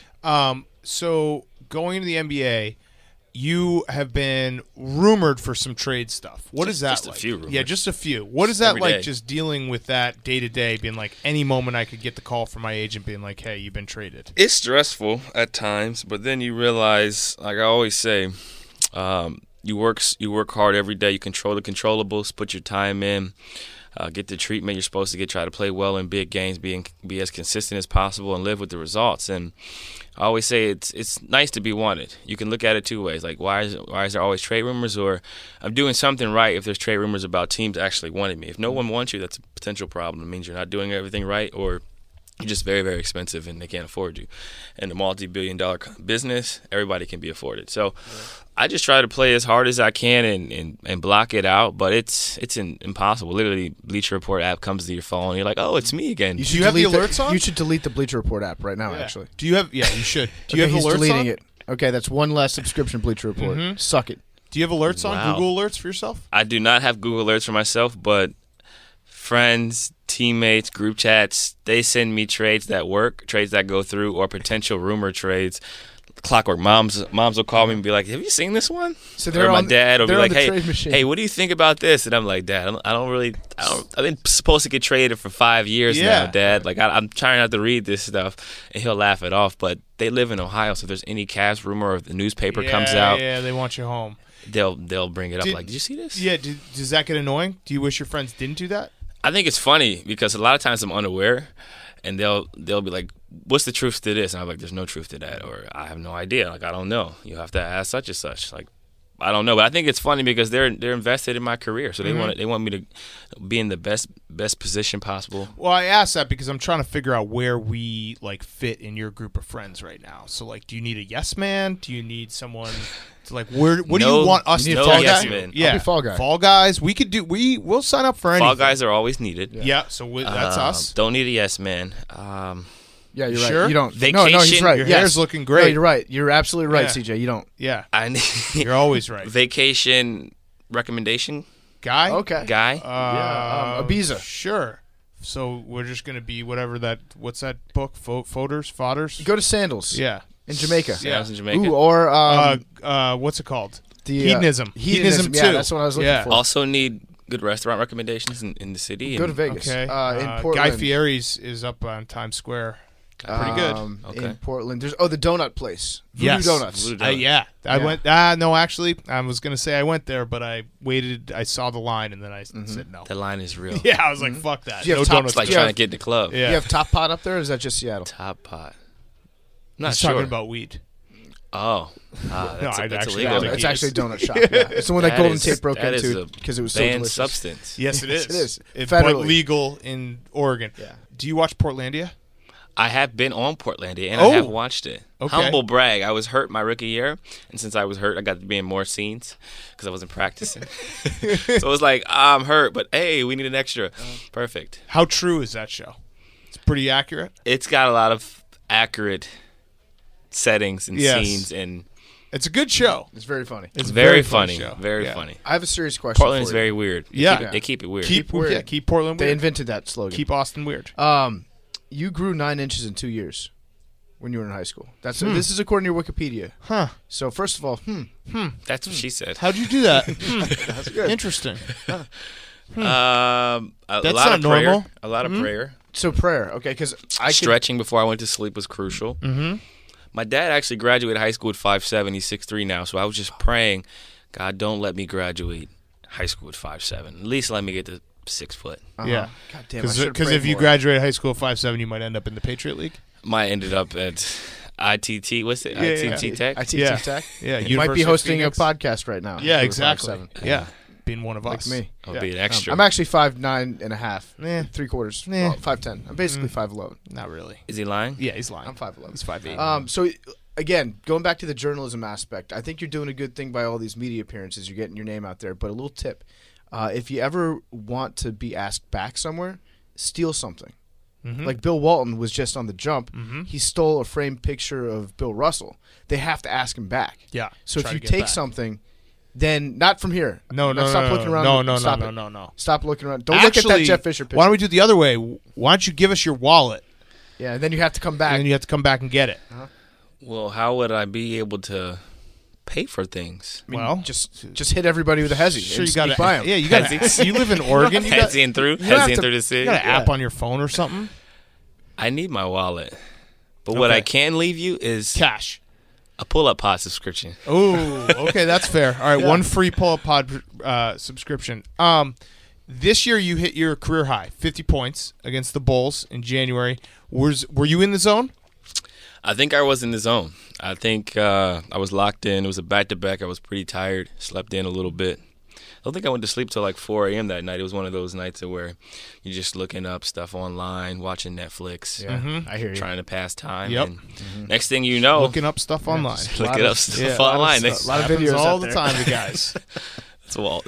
So going into the NBA, you have been rumored for some trade stuff. What is that just like? A few rumors. Yeah, just a few. What is that Every like, day. just dealing with that day to day, being like any moment I could get the call from my agent being like, hey, you've been traded? It's stressful at times, but then you realize, like I always say, you work hard every day. You control the controllables, put your time in, get the treatment you're supposed to get, try to play well in big games, be as consistent as possible, and live with the results. And I always say it's nice to be wanted. You can look at it two ways. Like, why is there always trade rumors? Or I'm doing something right if there's trade rumors about teams actually wanting me. If no one wants you, that's a potential problem. It means you're not doing everything right, or you're just very, very expensive and they can't afford you. In a multi-billion-dollar business, everybody can be afforded. So I just try to play as hard as I can and block it out, but it's impossible. Literally, Bleacher Report app comes to your phone, and you're like, oh, it's me again. Do you have the delete alerts on? You should delete the Bleacher Report app right now, actually. Do you have? Yeah, you should. Do you Okay, have he's alerts deleting on? it. Okay, that's one less subscription, Bleacher Report. Suck it. Do you have alerts on? Wow. Google alerts for yourself? I do not have Google Alerts for myself, but friends, teammates, group chats, they send me trades that work, trades that go through, or potential rumor trades. Clockwork. Moms will call me and be like, have you seen this one? So or my dad will be like, trade machine. hey, what do you think about this? And I'm like, Dad, I've been supposed to get traded for 5 years now, Dad. Like, I'm trying not to read this stuff. And he'll laugh it off. But they live in Ohio, so if there's any Cavs rumor or if the newspaper comes out, Yeah, they want you home. they'll bring it up. Like, did you see this? Yeah, does that get annoying? Do you wish your friends didn't do that? I think it's funny because a lot of times I'm unaware, and they'll be like, what's the truth to this? And I'm like, there's no truth to that, or I have no idea. Like, I don't know. You have to ask such and such. Like, I don't know. But I think it's funny because they're invested in my career, so they want me to be in the best position possible. Well, I asked that because I'm trying to figure out where we like fit in your group of friends right now. So, like, do you need a yes man? Do you need someone to, like, what do you want us to no Fall yes Guy? man. Yeah, I'll be Fall Guy. Fall Guys. We'll sign up for anything. Fall Guys are always needed. Yeah, so that's us. Don't need a yes man. Yeah, you're Sure? right. You don't. Vacation, no, he's right. Your Yes. hair's looking No, great. you're right. You're absolutely right, Yeah. CJ. You don't. Yeah, I need you're always right. vacation recommendation Guy? Okay. guy. Yeah, Ibiza. Sure. So we're just going to be whatever what's that book? Fodders? Go to Sandals. Yeah. In Jamaica. Yeah. I was in Jamaica. Ooh, or What's it called? the Hedonism. Hedonism. too. Yeah, that's what I was looking for. Also need good restaurant recommendations in the city. Go to and Vegas. Okay. In Portland. Guy Fieri's is up on Times Square. Pretty good. Okay. In Portland. There's the donut place. Voodoo Yes. Donuts. Voodoo Donuts. Yeah. I Yeah. went. No, actually, I was going to say I went there, but I waited. I saw the line, and then I said no. The line is real. Yeah, I was like, fuck that. Do you No have top- donuts. It's like Yeah. trying to get in the club. Yeah. You have Top Pot up there, or is that just Seattle? Top pot. I'm not He's sure. talking about weed. Oh. No, That's I'd actually illegal. think It's he actually is. a donut shop. Yeah. It's the one that That Golden is- Tate broke that is into a because it was so banned delicious. substance. Yes, it is. It is. But Federally. legal in Oregon. Yeah. Do you watch Portlandia? I have been on Portlandia, and Oh. I have watched it. Okay. Humble brag. I was hurt my rookie year, and since I was hurt, I got to be in more scenes because I wasn't practicing. So it was like, I'm hurt, but hey, we need an extra. Perfect. How true is that show? It's pretty accurate. It's got a lot of accurate settings and Yes. scenes, and It's a good show. It's very funny. It's a Very funny. show. Very Yeah. funny. I have a serious question. Portland is for you. very weird. Yeah. They keep it weird. Keep weird. Yeah, keep Portland They weird. invented that slogan. Keep Austin weird. You grew 9 inches in 2 years when you were in high school. This is according to your Wikipedia. Huh. So first of all, That's what she said. How'd you do that? that's good. Interesting. A That's lot not of prayer. normal. A lot of prayer. So prayer, okay? Because Stretching before I went to sleep was crucial. Mm-hmm. My dad actually graduated high school at 5'7". He's 6'3" now. So I was just praying, God, don't let me graduate high school at 5'7". At least let me get to 6 foot. Yeah. God damn, I should've Because prayed if you more. graduate high school at 5'7", you might end up in the Patriot League. Mine ended up at ITT. What's it? ITT Tech. IT Yeah. Tech. Yeah. You might be University of hosting Phoenix. a podcast right now. Yeah, You're exactly. 5'7". Yeah. Being one of Like us. me. I'll Yeah. be an extra. I'm actually 5'9" and a half. Eh. 3/4. Eh. Well, 5'10". I'm basically 5'11". Not really. Is he lying? Yeah, he's lying. I'm 5'11". He's 5'8". So again, going back to the journalism aspect, I think you're doing a good thing by all these media appearances. You're getting your name out there. But a little tip: if you ever want to be asked back somewhere, steal something. Like Bill Walton was just on The Jump. He stole a framed picture of Bill Russell. They have to ask him back. Yeah. So Try if to you get take back. something, then not from here. No. Stop looking around. No. Stop it. No. Stop looking around. Don't look at that Jeff Fisher picture. Why don't we do it the other way? Why don't you give us your wallet, Yeah, and then you have to come and back. then you have to come back and get it? Well, how would I be able to pay for things? I mean, Well, just hit everybody with a hezzy. Sure, and you got sneak by 'em. Yeah, you got. You live in Oregon. You got, Has he in through? don't Has have he in to- through the you city? got an app on your phone or something. I need my wallet. But what Okay. I can leave you is Cash. a pull-up pod subscription. Oh, okay, that's fair. All right, one free pull-up pod subscription. This year you hit your career high, 50 points against the Bulls in January. Were you in the zone? I think I was in the zone. I think I was locked in. It was a back-to-back. I was pretty tired. Slept in a little bit. I don't think I went to sleep till like 4 a.m. that night. It was one of those nights where you're just looking up stuff online, watching Netflix, Yeah, I hear you. trying to pass time. Yep. And next thing you know, Looking up stuff online. look it up stuff yeah, a lot of online. stuff. Next- A lot of Happens videos all out the there. time, to guys. That's Walt.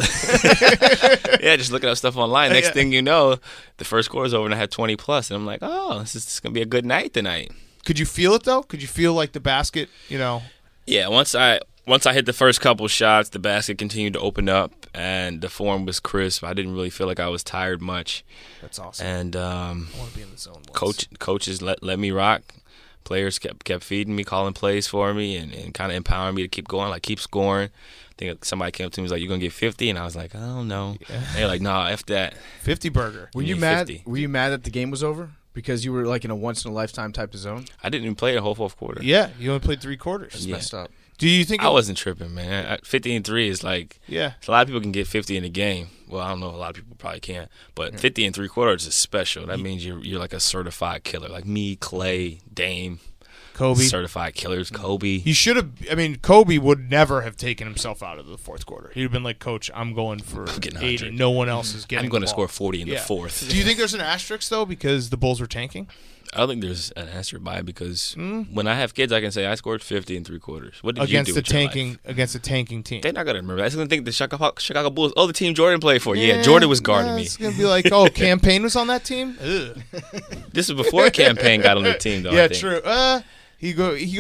Yeah, just looking up stuff online. Next thing you know, the first quarter's over and I had 20 plus, and I'm like, oh, this is gonna be a good night tonight. Could you feel it though? Could you feel like the basket? Yeah, once I hit the first couple shots, the basket continued to open up, and the form was crisp. I didn't really feel like I was tired much, That's awesome. and I want to be in the zone. Once. coaches let me rock. Players kept feeding me, calling plays for me, and kind of empowering me to keep going, like keep scoring. I think somebody came up to me and was like, "You gonna get 50?" And I was like, "I don't know." Yeah. They're like, "Nah, f that." 50 burger. Were Give you me mad? 50. Were you mad that the game was over because you were like in a once in a lifetime type of zone? I didn't even play the whole fourth quarter. Yeah, you only played 3 quarters. Yeah. Messed up. Do you think? I wasn't tripping, man. 50 and 3 is like Yeah. a lot of people can get 50 in a game. Well, I don't know. A lot of people probably can't. But 50 and 3/4 is special. That means you're like a certified killer, like me, Clay, Dame, Kobe. certified killers, Kobe. He should have. I mean, Kobe would never have taken himself out of the fourth quarter. He'd have been like, "Coach, I'm going for getting 80. 100. No one else is getting. I'm going to the ball." score 40 in the Yeah. fourth. Do you think there's an asterisk though because the Bulls were tanking? I don't think there's an answer by it because when I have kids, I can say I scored 50 in 3/4. What did Against you the do with your tanking life? against a tanking team. They're not gonna remember. They're gonna think the Chicago Bulls. Oh, the team Jordan played for. Yeah, Jordan was guarding me. It's gonna be like, oh, Campaign was on that team. Ugh. This is before Campaign got on the team, though. Yeah, I think. true. He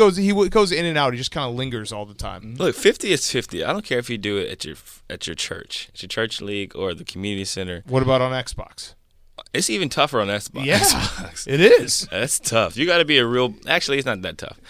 goes in and out. He just kind of lingers all the time. Look, 50 is 50. I don't care if you do it at your church league, or the community center. What about on Xbox? It's even tougher on Xbox. Yeah. Xbox. It is. That's tough. You got to be a real. Actually, it's not that tough.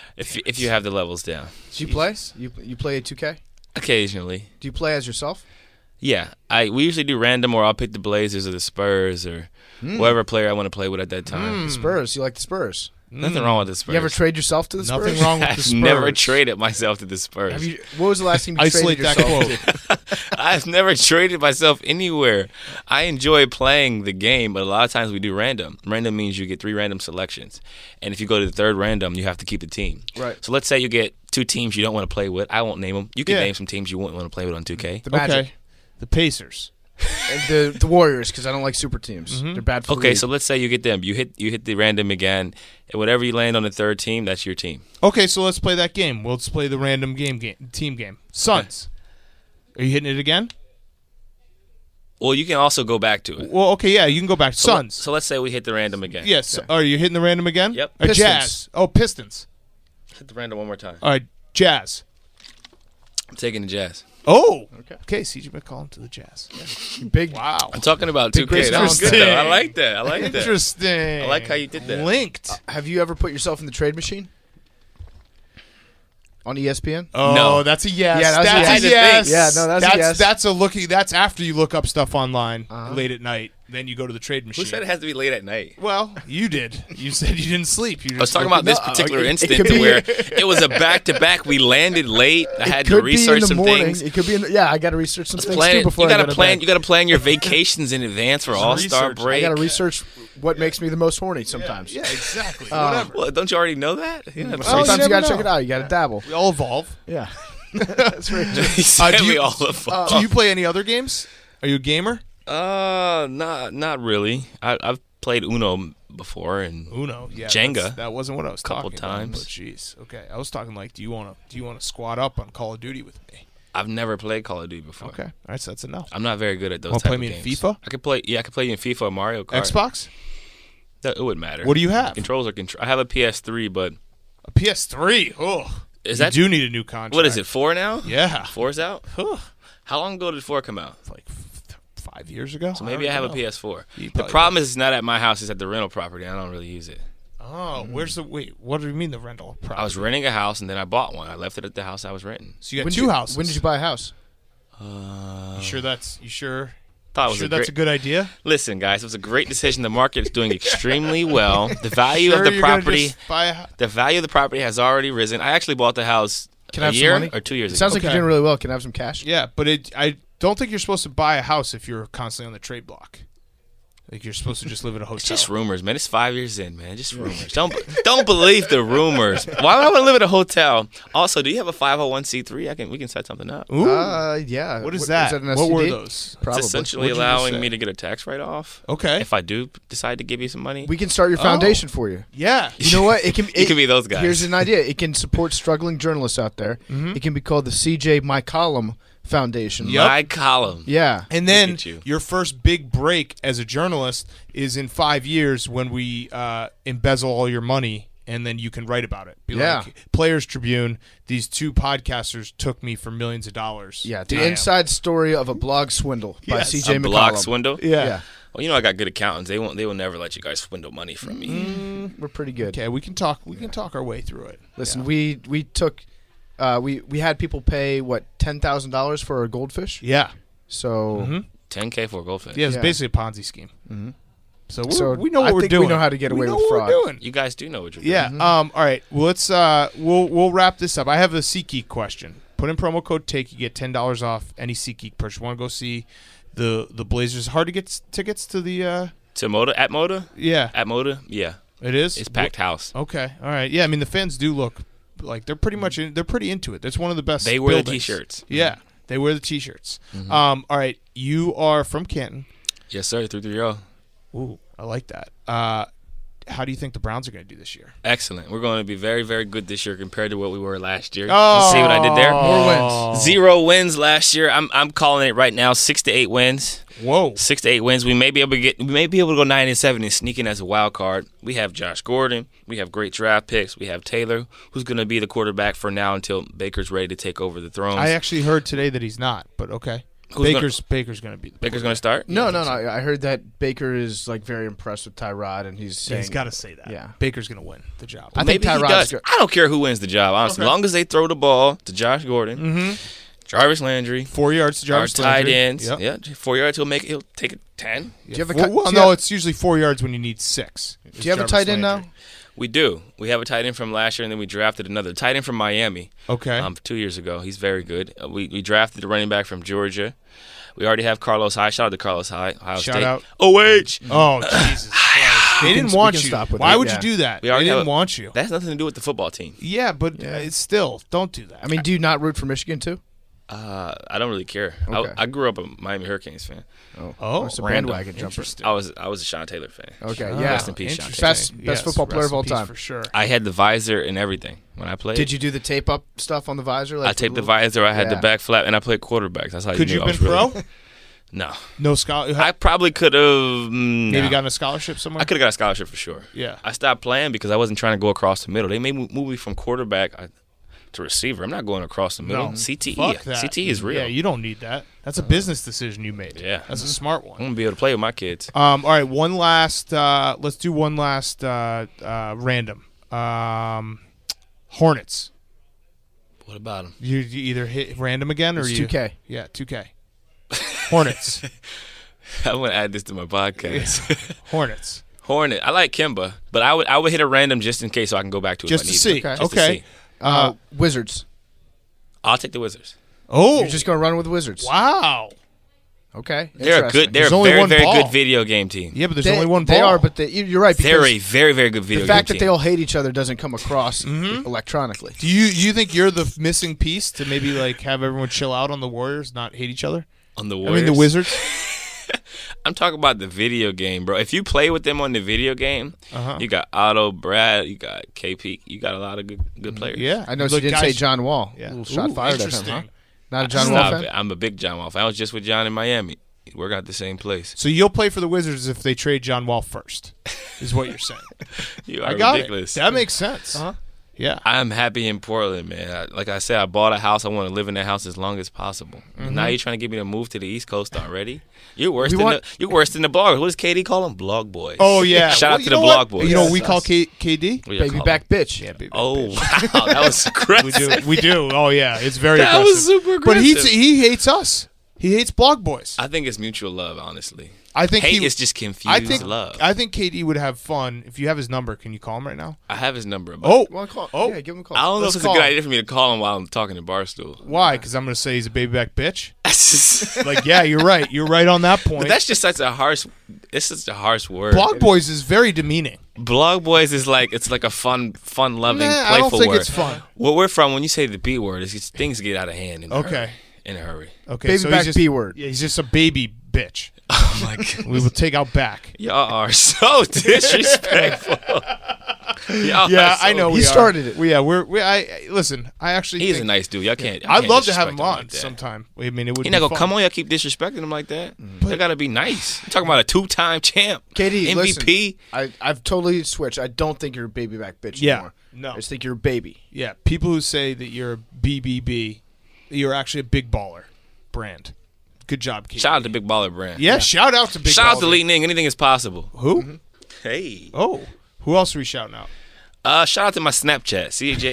If you have the levels down. Do you play? You play a 2K? Occasionally. Do you play as yourself? Yeah, we usually do random, or I'll pick the Blazers or the Spurs or whatever player I want to play with at that time. The Spurs. You like the Spurs? Nothing wrong with the Spurs. You ever trade yourself to the Spurs? Nothing wrong with the I've Spurs. never traded myself to the Spurs. Have you? What was the last team you Isolate traded that yourself quote. to? I've never traded myself anywhere. I enjoy playing the game, but a lot of times we do random. Random means you get 3 random selections. And if you go to the third random, you have to keep the team. Right. So let's say you get 2 teams you don't want to play with. I won't name them. You can Yeah. name some teams you wouldn't want to play with on 2K. The Magic. Okay. The Pacers. And the Warriors, because I don't like super teams. They're bad for the Okay, league. so let's say you get them. You hit the random again, and whatever you land on the third team, that's your team. Okay, so let's play that game. Let's play the random team game. Suns. Are you hitting it again? Well, you can also go back to it. Well, okay, yeah, you can go back. Suns. So let's say we hit the random again. Yes. Are you hitting the random again? Yep. Or Pistons. Jazz. Oh, Pistons. Hit the random one more time. All right, Jazz. I'm taking the Jazz. Oh, okay. CJ McCollum to the Jazz. Big. Wow. I'm talking about Big 2K. That was good, interesting. though. I like that. I like that. Interesting. I like how you did that. Linked. Have you ever put yourself in the trade machine? On ESPN? Oh, No. that's a yes. Yeah, that was a that's yes. a yes. Yeah, no, that's a yes. That's a looking. That's after you look up stuff online late at night. Then you go to the trade machine. Who said it has to be late at night? Well, you did. You said you didn't sleep. You I was talking about this particular it incident could be- where it was a back-to-back. We landed late. I had to Could be in research the some morning. things. It could be in the, I got to research some things Plan too it. before You I gotta go to plan. bed. You gotta plan your vacations in advance for All-Star research. break. I got to research what makes me the most horny sometimes. Yeah, exactly. Um, Whatever. Well, don't you already know that? Yeah, Well, Sometimes you you got never to check know. it out. You got to dabble. We all evolve. Yeah. That's very true. he said do we you- all evolved. Do you play any other games? Are you a gamer? Not really. I've played Uno before, and Uno. Yeah. Jenga. That wasn't what I was Couple talking times. about. But jeez. Okay. I was talking like, do you want to squat up on Call of Duty with me? I've never played Call of Duty before. Okay. All right. So that's enough. I'm not very good at those Wanna type play of me in games. FIFA? I could play. Yeah, I could play you in FIFA or Mario Kart. Xbox. It wouldn't matter. What do you have? Controls are I have a PS3, but A PS3. Oh. is You that do need a new contract. what is it? 4 now? Yeah. 4's out. Huh. How long ago did 4 come out? Like 5 years ago. So maybe I have a PS4. You The probably problem is it's not at my house; it's at the rental property. I don't really use it. Oh, where's the wait? What do you mean the rental property? I was renting a house and then I bought one. I left it at the house I was renting. So you got When two did- houses. When did you buy a house? You sure that's you sure? Thought it was Sure, a that's a great. good idea. Listen, guys, it was a great decision. The market is doing extremely well. The value Sure of the you're gonna property, just buy a the value of the property has already risen. I actually bought the house Can I a have some year money? or 2 years It ago. sounds like you're Okay. doing really well. Can I have some cash? Yeah, but I don't think you're supposed to buy a house if you're constantly on the trade block. Like you're supposed to just live in a hotel. It's just rumors, man. It's 5 years in, man. Just rumors. Don't believe the rumors. Why would I want to live in a hotel? Also, do you have a 501c3? We can set something up. Ooh, Yeah. what is that? an What were STD? those? Probably. It's essentially What'd you just allowing say? me to get a tax write-off. Okay. If I do decide to give you some money, We can start your foundation for you. Yeah. You know what? It can. you could be those guys. Here's an idea. It can support struggling journalists out there. It can be called the CJ My Column Foundation. Yep. My column. Yeah. And then at you. your first big break as a journalist is in 5 years when we embezzle all your money, and then you can write about it. Be Yeah. like, Players Tribune, these two podcasters took me for millions of dollars. Yeah. The Damn. inside story of a blog swindle by Yes. CJ A McCollum. block swindle. Yeah. Yeah. Well, you know I got good accountants. They will never let you guys swindle money from me. We're pretty good. Okay, we can talk. We can talk our way through it. Listen, Yeah. we took. We had people pay what $10,000 for a goldfish. Yeah. So 10K for a goldfish. Yeah, it's Yeah. basically a Ponzi scheme. So, So we know I what we're think we doing. know how to get away know with what fraud. We're doing. You guys do know what you're doing. Yeah. All right. Well, let's we'll wrap this up. I have a SeatGeek question. Put in promo code TAKE. You get $10 off any SeatGeek purchase. Want to go see the Blazers? Hard to get tickets to the. To Moda at Moda? Yeah, At Moda? Yeah. it is. It's packed house. Okay. All right. Yeah. I mean, the fans do look like they're pretty much they're pretty into it. That's one of the best. They wear the buildings. t-shirts. Yeah, they wear the t-shirts. All right. You are from Canton. Yes, sir. 330. Ooh, I like that. How do you think the Browns are going to do this year? Excellent. We're going to be very, very good this year compared to what we were last year. Oh, See what I did there? More wins. 0 wins last year. I'm calling it right now. 6 to 8 wins. Whoa. 6 to 8 wins. We may be able to go 9-7 and sneak in as a wild card. We have Josh Gordon. We have great draft picks. We have Taylor, who's going to be the quarterback for now until Baker's ready to take over the throne. I actually heard today that he's not, but okay. Who's Baker's going to be the Baker's going to start. no. I heard that Baker is like very impressed with Tyrod, and he's saying He's got to say that. Yeah. Baker's going to win the job. I think Maybe he Tyrod's does. good. I don't care who wins the job, honestly. As long as they throw the ball to Josh Gordon, Jarvis Landry, 4 yards to our Jarvis tight Landry. ends. Yep. Yeah, 4 yards. He'll take it 10. Do you have a Well, cut- well, do you no, have- it's usually 4 yards when you need 6. Do you have a tight end now? We do. We have a tight end from last year, and then we drafted another tight end from Miami. Okay. 2 years ago. He's very good. We drafted a running back from Georgia. We already have Carlos Hyde. Shout out to Carlos Hyde. Ohio Shout State. out. OH. Oh, Jesus Christ. They didn't we want can you. stop with Why it, would yeah. you do that? We They already didn't have- want you. That has nothing to do with the football team. Yeah, but it's still, don't do that. I mean, do you not root for Michigan too? I don't really care. Okay. I grew up a Miami Hurricanes fan. Oh, it's a random. bandwagon jumper. Interesting. I was a Sean Taylor fan. Okay, Ah, yeah. Rest in peace, Sean interesting. Taylor. Best football player rest of all in peace time. for sure. I had the visor and everything when I played. Did you do the tape up stuff on the visor? Like I taped the little- visor. I had the Yeah. back flap, and I played quarterback. That's how Could you you knew have been I was pro? really- No, No scholar. I probably could have. Maybe gotten a scholarship somewhere. I could have got a scholarship for sure. Yeah. I stopped playing because I wasn't trying to go across the middle. They made move me from quarterback to receiver. I'm not going across the middle. No, CTE. fuck that. CTE is real. Yeah, you don't need that. That's a business decision you made. Yeah. That's a smart I'm one. gonna be able to play with my kids. All right, one last. Let's do one last random. Hornets. What about them? You either hit random again or It's you 2K. Yeah, 2K. Hornets. I'm gonna add this to my podcast. Hornets. Hornet. I like Kimba, but I would hit a random just in case so I can go back to it. Just if I to need see. it. Okay. Just to Okay. see. Wizards. I'll take the Wizards. Oh, You're just going to run with Wizards. wow. Okay. They're a Interesting. good. They're There's a only very one very ball. good video game team. Yeah, but there's They, only one ball. They are, but you're right. They're Because a very very good video the game fact that team. they all hate each other doesn't come across electronically. Do you think you're the missing piece to maybe like have everyone chill out on the Warriors, not hate each other? on the I Warriors. mean the Wizards. I'm talking about the video game, bro. If you play with them on the video game, Uh-huh. you got Otto, Brad, you got KP, you got a lot of good players. Yeah, I know you Look, didn't guys- say John Wall. Yeah. A little shot Ooh, fired at him, interesting. huh? Not a John Wall Stop fan? it. I'm a big John Wall fan. I was just with John in Miami. We're at the same place. So you'll play for the Wizards if they trade John Wall first, is what you're saying. You are I got ridiculous. it. That makes sense. Uh-huh. Yeah. I'm happy in Portland, man. Like I said, I bought a house. I want to live in that house as long as possible. And now you're trying to get me to move to the East Coast already? You're worse you're worse than the blog. What does KD call them? Blog boys. Oh yeah. Shout out you to the know blog what? boys. You know what we Yes, call us. KD? What do you Baby call back them? bitch. Yeah, baby. Oh, wow. That was aggressive. We do. Oh yeah, it's very That aggressive. was super But aggressive. he hates us. He hates blog boys. I think it's mutual love, honestly. I think Hate he is just confused love. I think KD would have fun if you have his number. Can you call him right now? I have his number. But Oh, Well, call. Oh. Yeah, give him a call. I don't know Let's if it's a call good him. idea for me to call him while I'm talking to Barstool. why? Because I'm going to say he's a baby back bitch. but Like, yeah, you're right. You're right on that point. that's just such a harsh. It's such a harsh word. blog boys is very demeaning. Blog boys is like it's like a fun loving, Nah, I playful don't think word. it's fun. Where we're from, when you say the B word, it's just, things get out of hand. In a Okay. hurry, in a hurry. Okay, Baby so back he's just, B word. Yeah, he's just a baby bitch. Oh my god, We will take out back. y'all are so disrespectful. Y'all Yeah, are so- I know. He we are. started it. Listen. I actually. He's think, a nice dude. Y'all can't. I'd love to have him disrespect on like that. sometime. I mean, it would. You're be not gonna fun. come on. Y'all keep disrespecting him like that. They gotta be nice. You're talking about a 2-time champ, KD, MVP. listen, I've totally switched. I don't think you're a baby back bitch Yeah. anymore. No. I just think you're a baby. Yeah, people who say that you're a BBB, you're actually a big baller brand. Good job, Keith. Shout out to Big Baller Brand. Yeah, shout out to Big Shout out to Baller. Lee Ning. Anything is possible. Who? Hey. Oh, who else are we shouting out? Shout out to my Snapchat,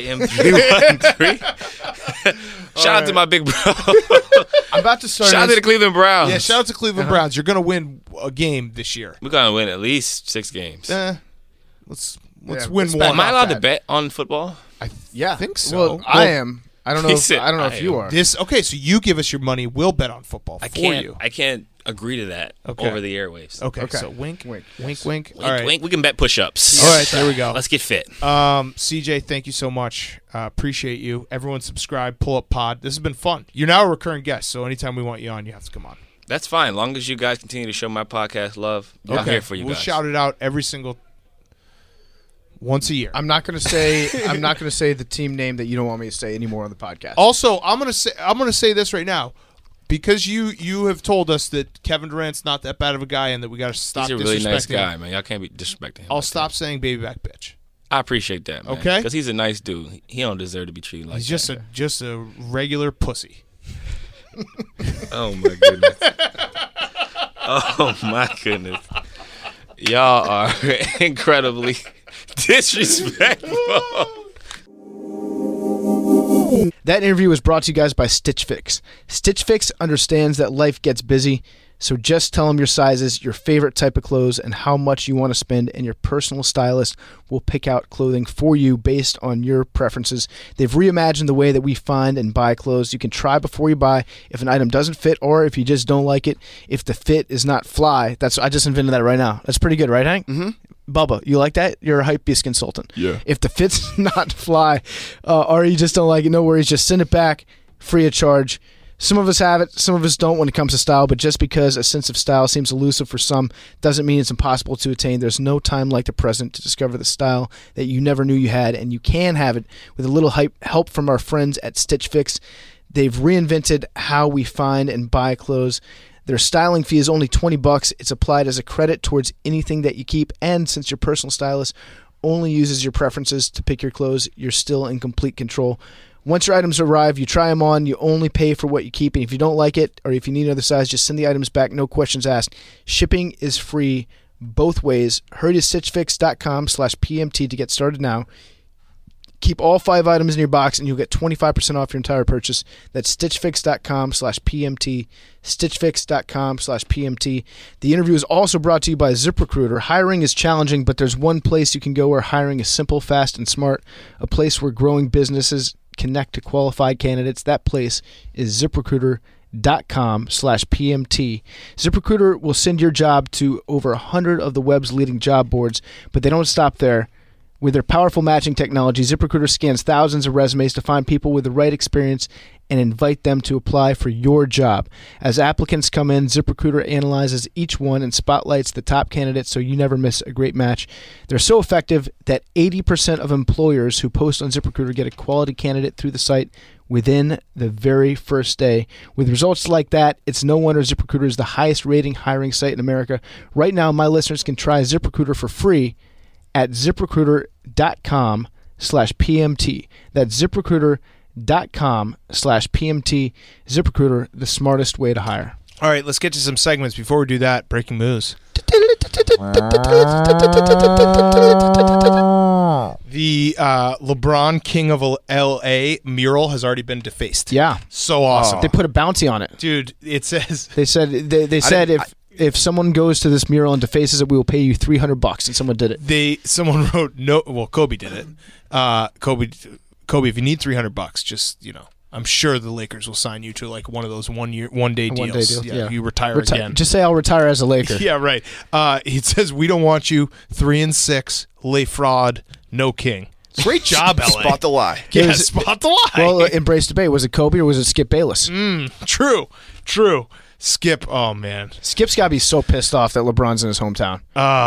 CJM313. Shout out to my big bro. I'm about to start. Shout out to the Cleveland Browns. Yeah, shout out to Cleveland Browns. You're gonna win a game this year. We're gonna win at least 6 games. Let's Yeah, win let's one. bet Am I allowed to that. bet on football? Yeah, think so. Well, I am. I don't know. He If, said I don't know I if you am. are. Okay, so you give us your money. We'll bet on football I for can't. you. I can't agree to that Okay. over the airwaves. Okay, Okay. so wink, Wink, wink, yes. wink. Wink, All right, wink. We can bet push-ups. all right. There we go. Let's get fit. CJ, thank you so much. Appreciate you. Everyone subscribe, pull up pod. This has been fun. You're now a recurring guest, so anytime we want you on, you have to come on. That's fine. Long as you guys continue to show my podcast love, I'm here for you We'll guys. shout it out every single once a year. I'm not going to say. I'm not going to say the team name that you don't want me to say anymore on the podcast. Also, I'm gonna say this right now. Because you have told us that Kevin Durant's not that bad of a guy and that we got to stop He's a really nice disrespecting guy, him, man. Y'all can't be disrespecting him. I'll like stop saying baby back bitch. that. I appreciate that, man. Okay? Because he's a nice dude. He don't deserve to be treated like He's that. just a regular pussy. Oh my goodness. Oh my goodness. Y'all are incredibly disrespectful. That interview was brought to you guys by Stitch Fix. Stitch Fix understands that life gets busy, so just tell them your sizes, your favorite type of clothes, and how much you want to spend, and your personal stylist will pick out clothing for you based on your preferences. They've reimagined the way that we find and buy clothes. You can try before you buy if an item doesn't fit or if you just don't like it. If the fit is not fly, I just invented that right now. That's pretty good, right, Hank? Mm-hmm. Bubba, you like that? You're a Hypebeast consultant. Yeah. If the fit's not fly or you just don't like it, no worries. Just send it back free of charge. Some of us have it, some of us don't when it comes to style, but just because a sense of style seems elusive for some doesn't mean it's impossible to attain. There's no time like the present to discover the style that you never knew you had, and you can have it with a little help from our friends at Stitch Fix. They've reinvented how we find and buy clothes. Their styling fee is only $20. It's applied as a credit towards anything that you keep, and since your personal stylist only uses your preferences to pick your clothes, you're still in complete control. Once your items arrive, you try them on. You only pay for what you keep. And if you don't like it or if you need another size, just send the items back. No questions asked. Shipping is free both ways. Hurry to StitchFix.com/PMT to get started now. Keep all 5 items in your box and you'll get 25% off your entire purchase. That's StitchFix.com/PMT. StitchFix.com/PMT. The interview is also brought to you by ZipRecruiter. Hiring is challenging, but there's one place you can go where hiring is simple, fast, and smart. A place where growing businesses connect to qualified candidates. That place is ZipRecruiter.com/PMT. ZipRecruiter will send your job to over 100 of the web's leading job boards, but they don't stop there. With their powerful matching technology, ZipRecruiter scans thousands of resumes to find people with the right experience and invite them to apply for your job. As applicants come in, ZipRecruiter analyzes each one and spotlights the top candidates so you never miss a great match. They're so effective that 80% of employers who post on ZipRecruiter get a quality candidate through the site within the very first day. With results like that, it's no wonder ZipRecruiter is the highest rating hiring site in America. Right now, my listeners can try ZipRecruiter for free at ZipRecruiter.com/PMT. That's ZipRecruiter.com/PMT. ZipRecruiter, the smartest way to hire. All right, let's get to some segments. Before we do that, breaking news. The LeBron King of LA mural has already been defaced. Yeah. So awesome. They put a bounty on it. Dude, it says... They said if someone goes to this mural and defaces it, we will pay you $300, and someone did it. Someone wrote no. Well, Kobe did it. Kobe, if you need $300, just I'm sure the Lakers will sign you to like one of those one day deals. Yeah, you retire again. Just say I'll retire as a Laker. Yeah, right. It says we don't want you 3-6, lay fraud, no king. Great job, LA. Spot the lie. Yeah, spot the lie. Well, embrace debate. Was it Kobe or was it Skip Bayless? True. Skip, oh man, Skip's got to be so pissed off that LeBron's in his hometown.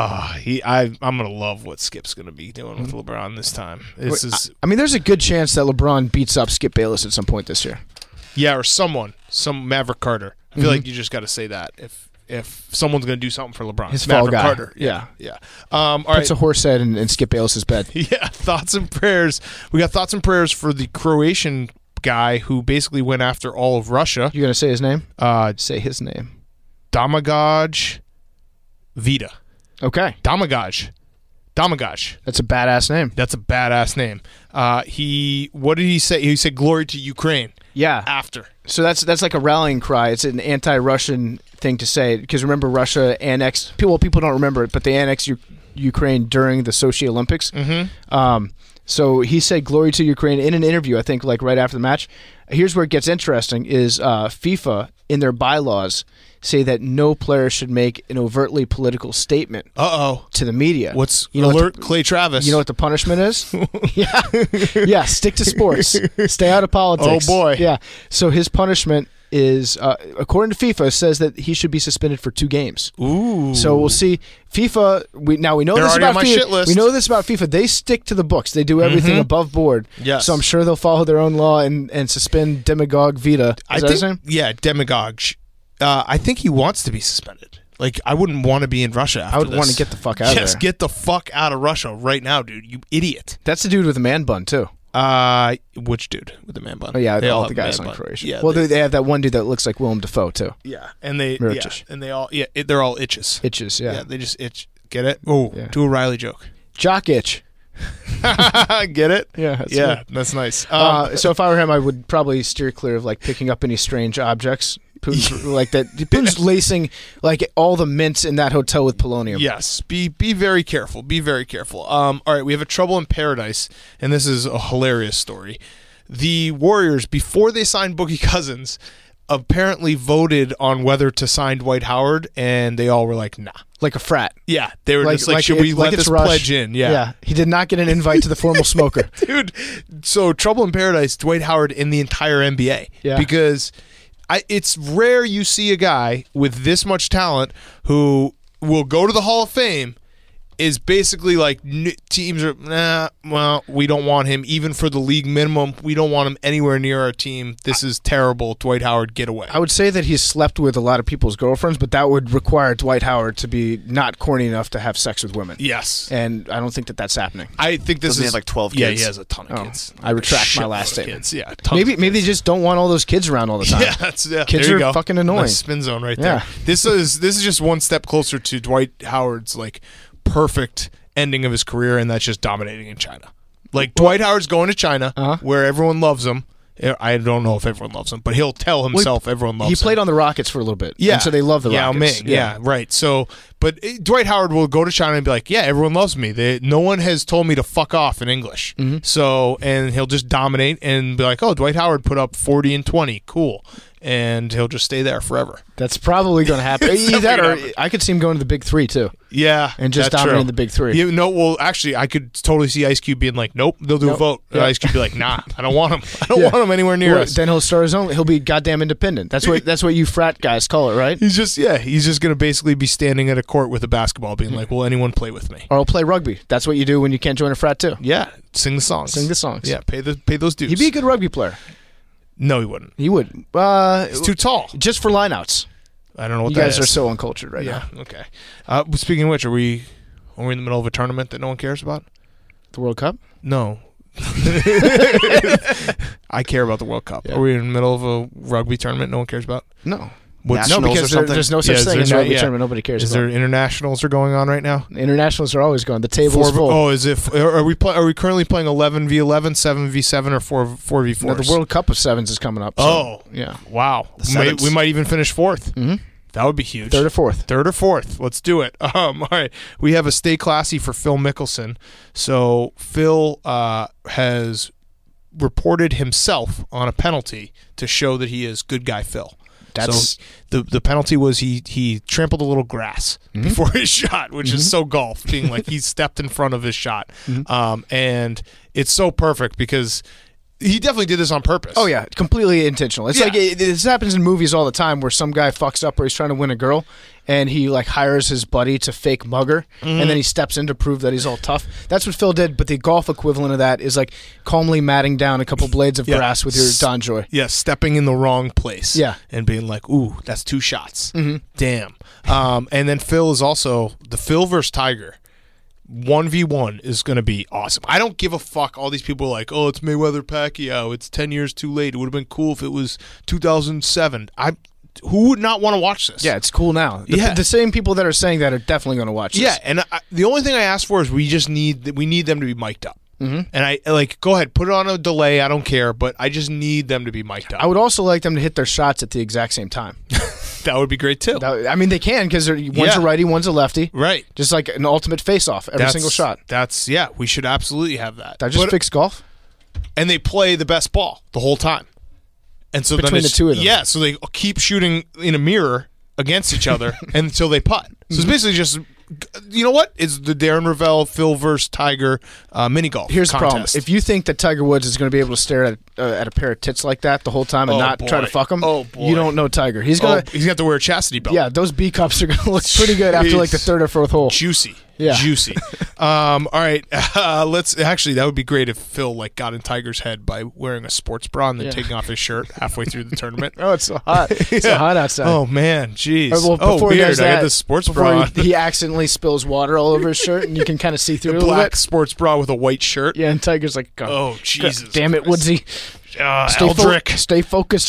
I'm gonna love what Skip's gonna be doing with LeBron this time. I mean, there's a good chance that LeBron beats up Skip Bayless at some point this year. Yeah, or some Maverick Carter. I feel like you just got to say that if someone's gonna do something for LeBron, his Maverick fall guy. Carter. Yeah. All Puts right. a horse head in Skip Bayless's bed. Yeah, thoughts and prayers. We got thoughts and prayers for the Croatian guy who basically went after all of Russia. You gonna say his name? Say his name. Domagoj Vida. Okay. Domagoj. That's a badass name. That's a badass name. What did he say? He said glory to Ukraine. Yeah. After. So that's like a rallying cry. It's an anti-Russian thing to say because remember Russia annexed. People don't remember it, but they annexed Ukraine during the Sochi Olympics. Mm-hmm. So he said glory to Ukraine in an interview, I think, like right after the match. Here's where it gets interesting is FIFA, in their bylaws, say that no player should make an overtly political statement to the media. Alert Clay Travis. You know what the punishment is? Yeah, stick to sports. Stay out of politics. Oh, boy. Yeah. So his punishment is, according to FIFA, says that he should be suspended for 2 games. Ooh. So we'll see. FIFA, we know They're this already about on my FIFA. shit list. We know this about FIFA. They stick to the books. They do everything above board. Yes. So I'm sure they'll follow their own law and suspend Demagogue Vida. Is that his name? Yeah, Demagogue. I think he wants to be suspended. Like, I wouldn't want to be in Russia after I would this. want to get the fuck out of there. Yes, get the fuck out of Russia right now, dude. You idiot. That's the dude with the man bun, too. Which dude with the man bun? Oh, yeah, they all have the guys man on bun. Croatia. Yeah, well, they have that one dude that looks like Willem Dafoe, too. Yeah, and they Miricic. they're all itches. Itches, yeah. Yeah, they just itch. Get it? Oh, Yeah. do a Riley joke. Jock itch. Get it? Yeah, that's Yeah, good. that's nice. So if I were him, I would probably steer clear of like picking up any strange objects. Putin's like that. Putin's lacing like all the mints in that hotel with polonium. Yes, be very careful. Be very careful. All right, we have a Trouble in Paradise, and this is a hilarious story. The Warriors, before they signed Boogie Cousins, apparently voted on whether to sign Dwight Howard, and they all were like, nah. Like a frat. Yeah, they were just like, should we let this Rush. pledge in? Yeah. He did not get an invite to the formal smoker. Dude, so Trouble in Paradise, Dwight Howard in the entire NBA. Yeah. Because it's rare you see a guy with this much talent who will go to the Hall of Fame is basically like teams are, well, we don't want him even for the league minimum. We don't want him anywhere near our team. This is terrible. Dwight Howard, get away. I would say that he's slept with a lot of people's girlfriends, but that would require Dwight Howard to be not corny enough to have sex with women. Yes. And I don't think that that's happening. I think this Doesn't he is have like 12 Yeah, kids? he has a ton of kids. I retract my Shitload last of statement. Kids. Yeah, Maybe they just don't want all those kids around all the time. Yeah, kids Kids there you are go. fucking annoying. Nice spin zone right Yeah. there. This is just one step closer to Dwight Howard's like perfect ending of his career, and that's just dominating in China. Like Dwight Howard's going to China, where everyone loves him. I don't know if everyone loves him, but he'll tell himself everyone loves him. He played on the Rockets for a little bit. Yeah. And so they love the Yao Rockets. Ming. Yeah, right. So, but Dwight Howard will go to China and be like, yeah, everyone loves me. No one has told me to fuck off in English. Mm-hmm. So, and he'll just dominate and be like, oh, Dwight Howard put up 40 and 20. Cool. And he'll just stay there forever. That's probably going to happen. Either that or I could see him going to the Big Three, too. Yeah. And just that's dominating true. the Big Three. You know, well, actually, I could totally see Ice Cube being like, nope, they'll do a vote. And Yeah. Ice Cube be like, nah, I don't want him. I don't Yeah. want him anywhere near Well, us. then he'll start his own. He'll be goddamn independent. That's what you frat guys call it, right? He's just going to basically be standing at a court with a basketball being like, will anyone play with me? Or he'll play rugby. That's what you do when you can't join a frat, too. Yeah, sing the songs. Sing the songs. Yeah, pay those dues. He'd be a good rugby player. No, he wouldn't. He would. He's too tall. Just for lineouts. I don't know what You that guys is. are so uncultured right Yeah, now. okay. Speaking of which, are we in the middle of a tournament that no one cares about? The World Cup? No. I care about the World Cup. Yeah. Are we in the middle of a rugby tournament no one cares about? No. What's, Nationals No, or because something? there's no such Yeah, thing is as a there- rugby yeah. tournament. Nobody cares is about. there internationals are going on right now? Internationals are always going. The table's full. Oh, is it? Are we currently playing 11v11, 7v7, or 4v4? No, the World Cup of Sevens is coming up. So, Oh, yeah. wow. sevens. We might even finish fourth. Mm-hmm. That would be huge. Third or fourth. Third or fourth. Let's do it. All right. We have a stay classy for Phil Mickelson. So Phil has reported himself on a penalty to show that he is good guy Phil. That's So the penalty was he trampled a little grass before his shot, which is so golf, being like he stepped in front of his shot. And it's so perfect because he definitely did this on purpose. Oh yeah, completely intentional. It's Yeah. like this happens in movies all the time, where some guy fucks up, where he's trying to win a girl, and he like hires his buddy to fake mug her, and then he steps in to prove that he's all tough. That's what Phil did, but the golf equivalent of that is like calmly matting down a couple blades of Yeah. grass with your DonJoy. Yeah, stepping in the wrong place. Yeah. And being like, ooh, that's 2 shots. Damn. And then Phil is also the Phil versus Tiger. 1v1 is going to be awesome. I don't give a fuck. All these people are like, oh, it's Mayweather Pacquiao. It's 10 years too late. It would have been cool if it was 2007. Who would not want to watch this? Yeah, it's cool now. Yeah. The same people that are saying that are definitely going to watch this. Yeah, and the only thing I ask for is we need them to be mic'd up. And I go ahead, put it on a delay. I don't care, but I just need them to be mic'd up. I would also like them to hit their shots at the exact same time. That would be great too. I mean, they can, because one's Yeah. a righty, one's a lefty. Right. Just like an ultimate face-off every single shot. We should absolutely have that. That just But- fix golf? and they play the best ball the whole time. And so Between then the two of them. Yeah, so they keep shooting in a mirror against each other until they putt. So it's basically just, you know what? It's the Darren Ravel, Phil versus Tiger mini golf. Here's the problem. contest. If you think that Tiger Woods is going to be able to stare at a pair of tits like that the whole time and Oh, not try to boy. fuck him, Oh, boy. you don't know Tiger. He's going to... he's got to wear a chastity belt. Yeah, those B cups are going to look pretty good after like the Jeez. third or fourth hole. Juicy. Yeah. Juicy. All right. Let's actually, that would be great if Phil got in Tiger's head by wearing a sports bra and then Yeah. taking off his shirt halfway through the tournament. Oh, it's so hot. It's so hot outside. Oh man, jeez. Well, before he weird. does I got that, this sports before bra. he accidentally spills water all over his shirt, and you can kind of see through it a little Black bit. sports bra with a white shirt. Yeah, and Tiger's like, Oh, Jesus damn it, Christ. Woodsy. Stay Eldrick. stay focused,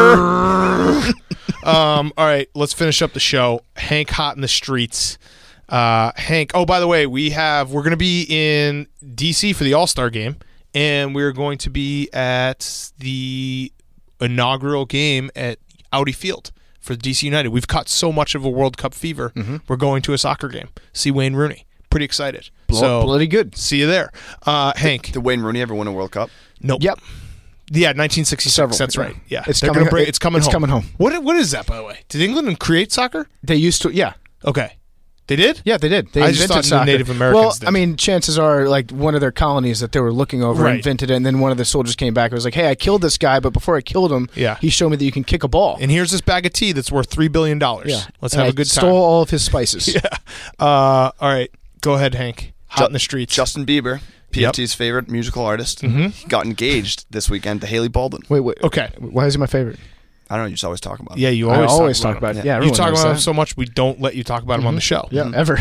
Tiger. All right, let's finish up the show. Hank hot in the streets. Hank. Oh, by the way, we're going to be in DC for the All-Star game, and we're going to be at the inaugural game at Audi Field for DC United. We've caught so much of a World Cup fever. We're going to a soccer game. See Wayne Rooney. Pretty excited. Bloody good. See you there, Hank. Did Wayne Rooney ever win a World Cup? Nope. Yep. Yeah, 1966. Several. That's Yeah. right. Yeah, It's They're coming- gonna bring- it's coming it's home. coming home. What is that, by the way? Did England create soccer? They used to, yeah. Okay, they did. Yeah, they did. They I just invented thought the soccer. Native Americans Well, did. I mean, chances are, like, one of their colonies that they were looking over Right. invented it, and then one of the soldiers came back and was like, hey, I killed this guy, but before I killed him, Yeah. he showed me that you can kick a ball. And here's this bag of tea that's worth $3 billion. Yeah. Let's And have I a good stole time. all of his spices. All right. Go ahead, Hank. Hot in the streets. Justin Bieber, PFT's favorite musical artist, got engaged this weekend to Haley Baldwin. Wait. Okay. Why is he my favorite? I don't know. You just always talk about it. Yeah, you I always, always talk talk about him. it. Yeah, You everyone talk knows about him that. so much, we don't let you talk about him on the show. Yeah, ever.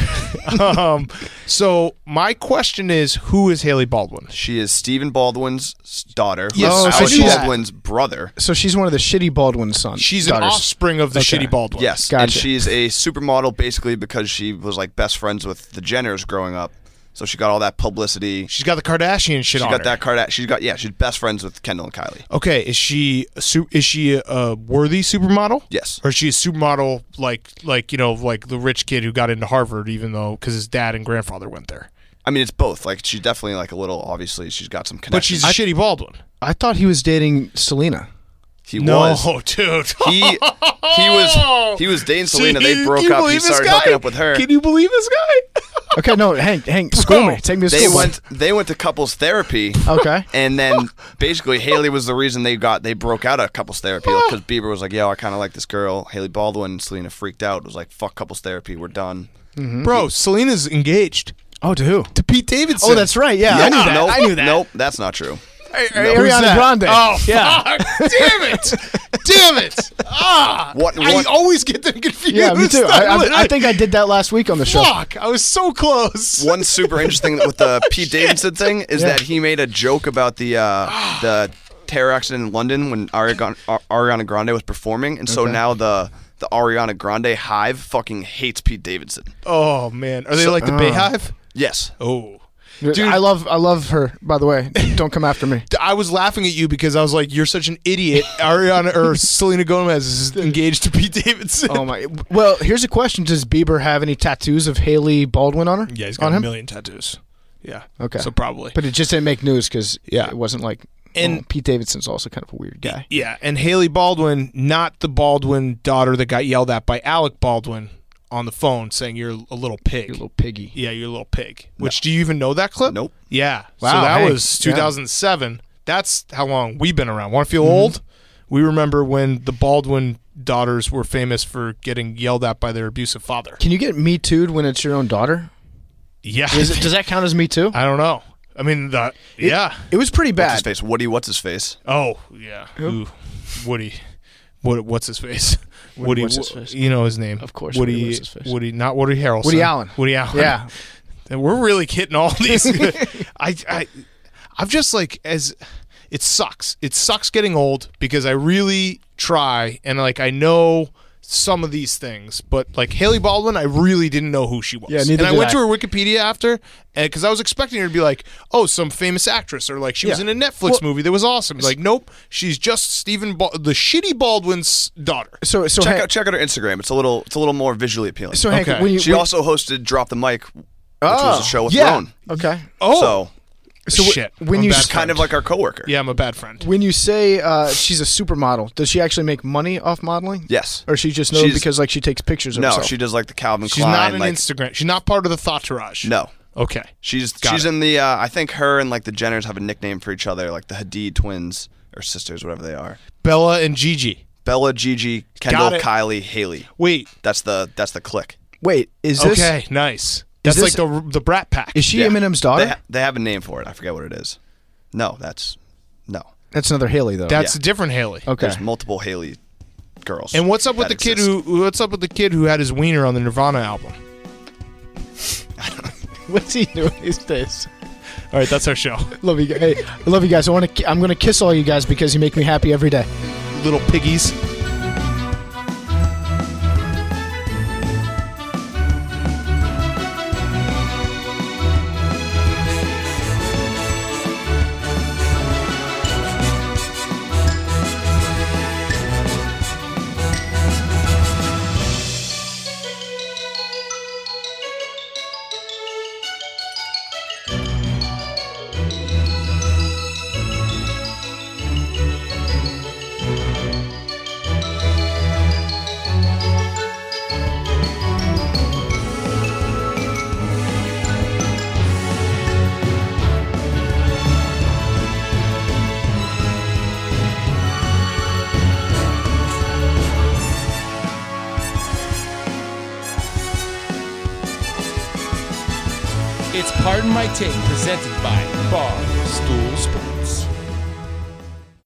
So my question is, who is Haley Baldwin? She is Stephen Baldwin's daughter. Yes, who's I Alec knew that. Baldwin's brother. So she's one of the shitty Baldwin sons. She's an daughters. offspring of the Okay. shitty Baldwin. Yes, Gotcha. and she's a supermodel basically because she was like best friends with the Jenners growing up. So she got all that publicity. She's got the Kardashian shit She on got her. that card. She's best friends with Kendall and Kylie. Okay, is she a worthy supermodel? Yes. Or is she a supermodel like the rich kid who got into Harvard even though because his dad and grandfather went there? I mean, it's both. Like she's definitely like a little. Obviously, she's got some But connections. she's a shitty Baldwin. I thought he was dating Selena. He was. Dude. He was dating Selena. They Can broke you up. He believe this started guy? hooking up with her. Can you believe this guy? Okay, no, Hank, school Bro, me. Take me to They school. they went to couples therapy. Okay. And then basically Haley was the reason they broke out of couples therapy because Bieber was like, yo, I kind of like this girl, Haley Baldwin. And Selena freaked out. Was like, fuck couples therapy. We're done. Bro, Selena's engaged Oh, to who? to Pete Davidson. Oh, that's right. Yeah, I knew that. Nope, I knew that. Nope, that's not true. Who's Ariana that? Grande. Oh, Yeah. fuck. Damn it. Damn it. Ah. What- I what- always get them confused. Yeah, me too. I think I did that last week on the show. Fuck. I was so close. One super interesting with the Pete Davidson thing is that he made a joke about the terror accident in London when Ariana Grande was performing, and so Okay. now the Ariana Grande hive fucking hates Pete Davidson. Oh, man. Are they like the Bayhive? Yes. Oh. Dude, I love her, by the way. Don't come after me. I was laughing at you because I was like, you're such an idiot. Ariana or Selena Gomez is engaged to Pete Davidson. Oh my. Well, here's a question: does Bieber have any tattoos of Haley Baldwin on her? Yeah, he's got on a him. million tattoos. Yeah. Okay. So probably. But it just didn't make news because Yeah. it wasn't like. And- Pete Davidson's also kind of a weird guy. Yeah, and Haley Baldwin, not the Baldwin daughter that got yelled at by Alec Baldwin on the phone saying you're a little pig. You little piggy. Yeah, you're a little pig. Which, do you even know that clip? Nope. Yeah. So Wow, that hey, was 2007. That's how long we've been around. Want to feel old? We remember when the Baldwin daughters were famous for getting yelled at by their abusive father. Can you get Me Too'd when it's your own daughter? Yeah. Does that count as Me Too? I don't know. I mean, yeah. It was pretty What's his bad. face? Woody, what's his face? Oh, yeah. Ooh, Woody. What's his face? Woody. what's his face? You know his name. Of course, Woody. Woody, what's his face? Woody, not Woody Harrelson. Woody Allen. Woody Allen. Yeah. And we're really hitting all these. I'm just like, it sucks. It sucks getting old because I really try and like I know some of these things, but like Haley Baldwin, I really didn't know who she was. Yeah, neither and I did went I. to her Wikipedia after, and because I was expecting her to be like, oh, some famous actress, or like she was Yeah. in a Netflix movie that was awesome. Like, nope, she's just the shitty Baldwin's daughter. So Check Hank, out her Instagram. It's a little more visually appealing. So Hank, Okay. when you She also hosted Drop the Mic, which was a show with yeah. Ron. Okay. Oh, So shit. when I'm you a bad s- kind of friend. like our coworker. Yeah, I'm a bad friend. When you say she's a supermodel, does she actually make money off modeling? Yes. Or she just knows She's- because like she takes pictures of No, herself? she does like the Calvin She's Klein. not an like, Instagram. She's not part of the Thoughtourage. No. Okay. She's Got it. in the I think her and like the Jenners have a nickname for each other, like the Hadid twins or sisters, whatever they are. Bella and Gigi. Bella, Gigi, Kendall, it. Kylie, Haley. Wait. That's the clique. Wait, is this Okay. Nice. That's this- like the Brat Pack. is she Yeah. Eminem's daughter? They have a name for it. I forget what it is. No, that's no. That's another Haley though. That's Yeah. a different Haley. okay. There's multiple Haley girls. And what's up with that the kid exist. What's up with the kid who had his wiener on the Nirvana album? What's he doing these days? All right, that's our show. Love you. Hey, I love you guys. I'm gonna kiss all you guys because you make me happy every day. Little piggies. It's Pardon My Take, presented by Barstool Sports.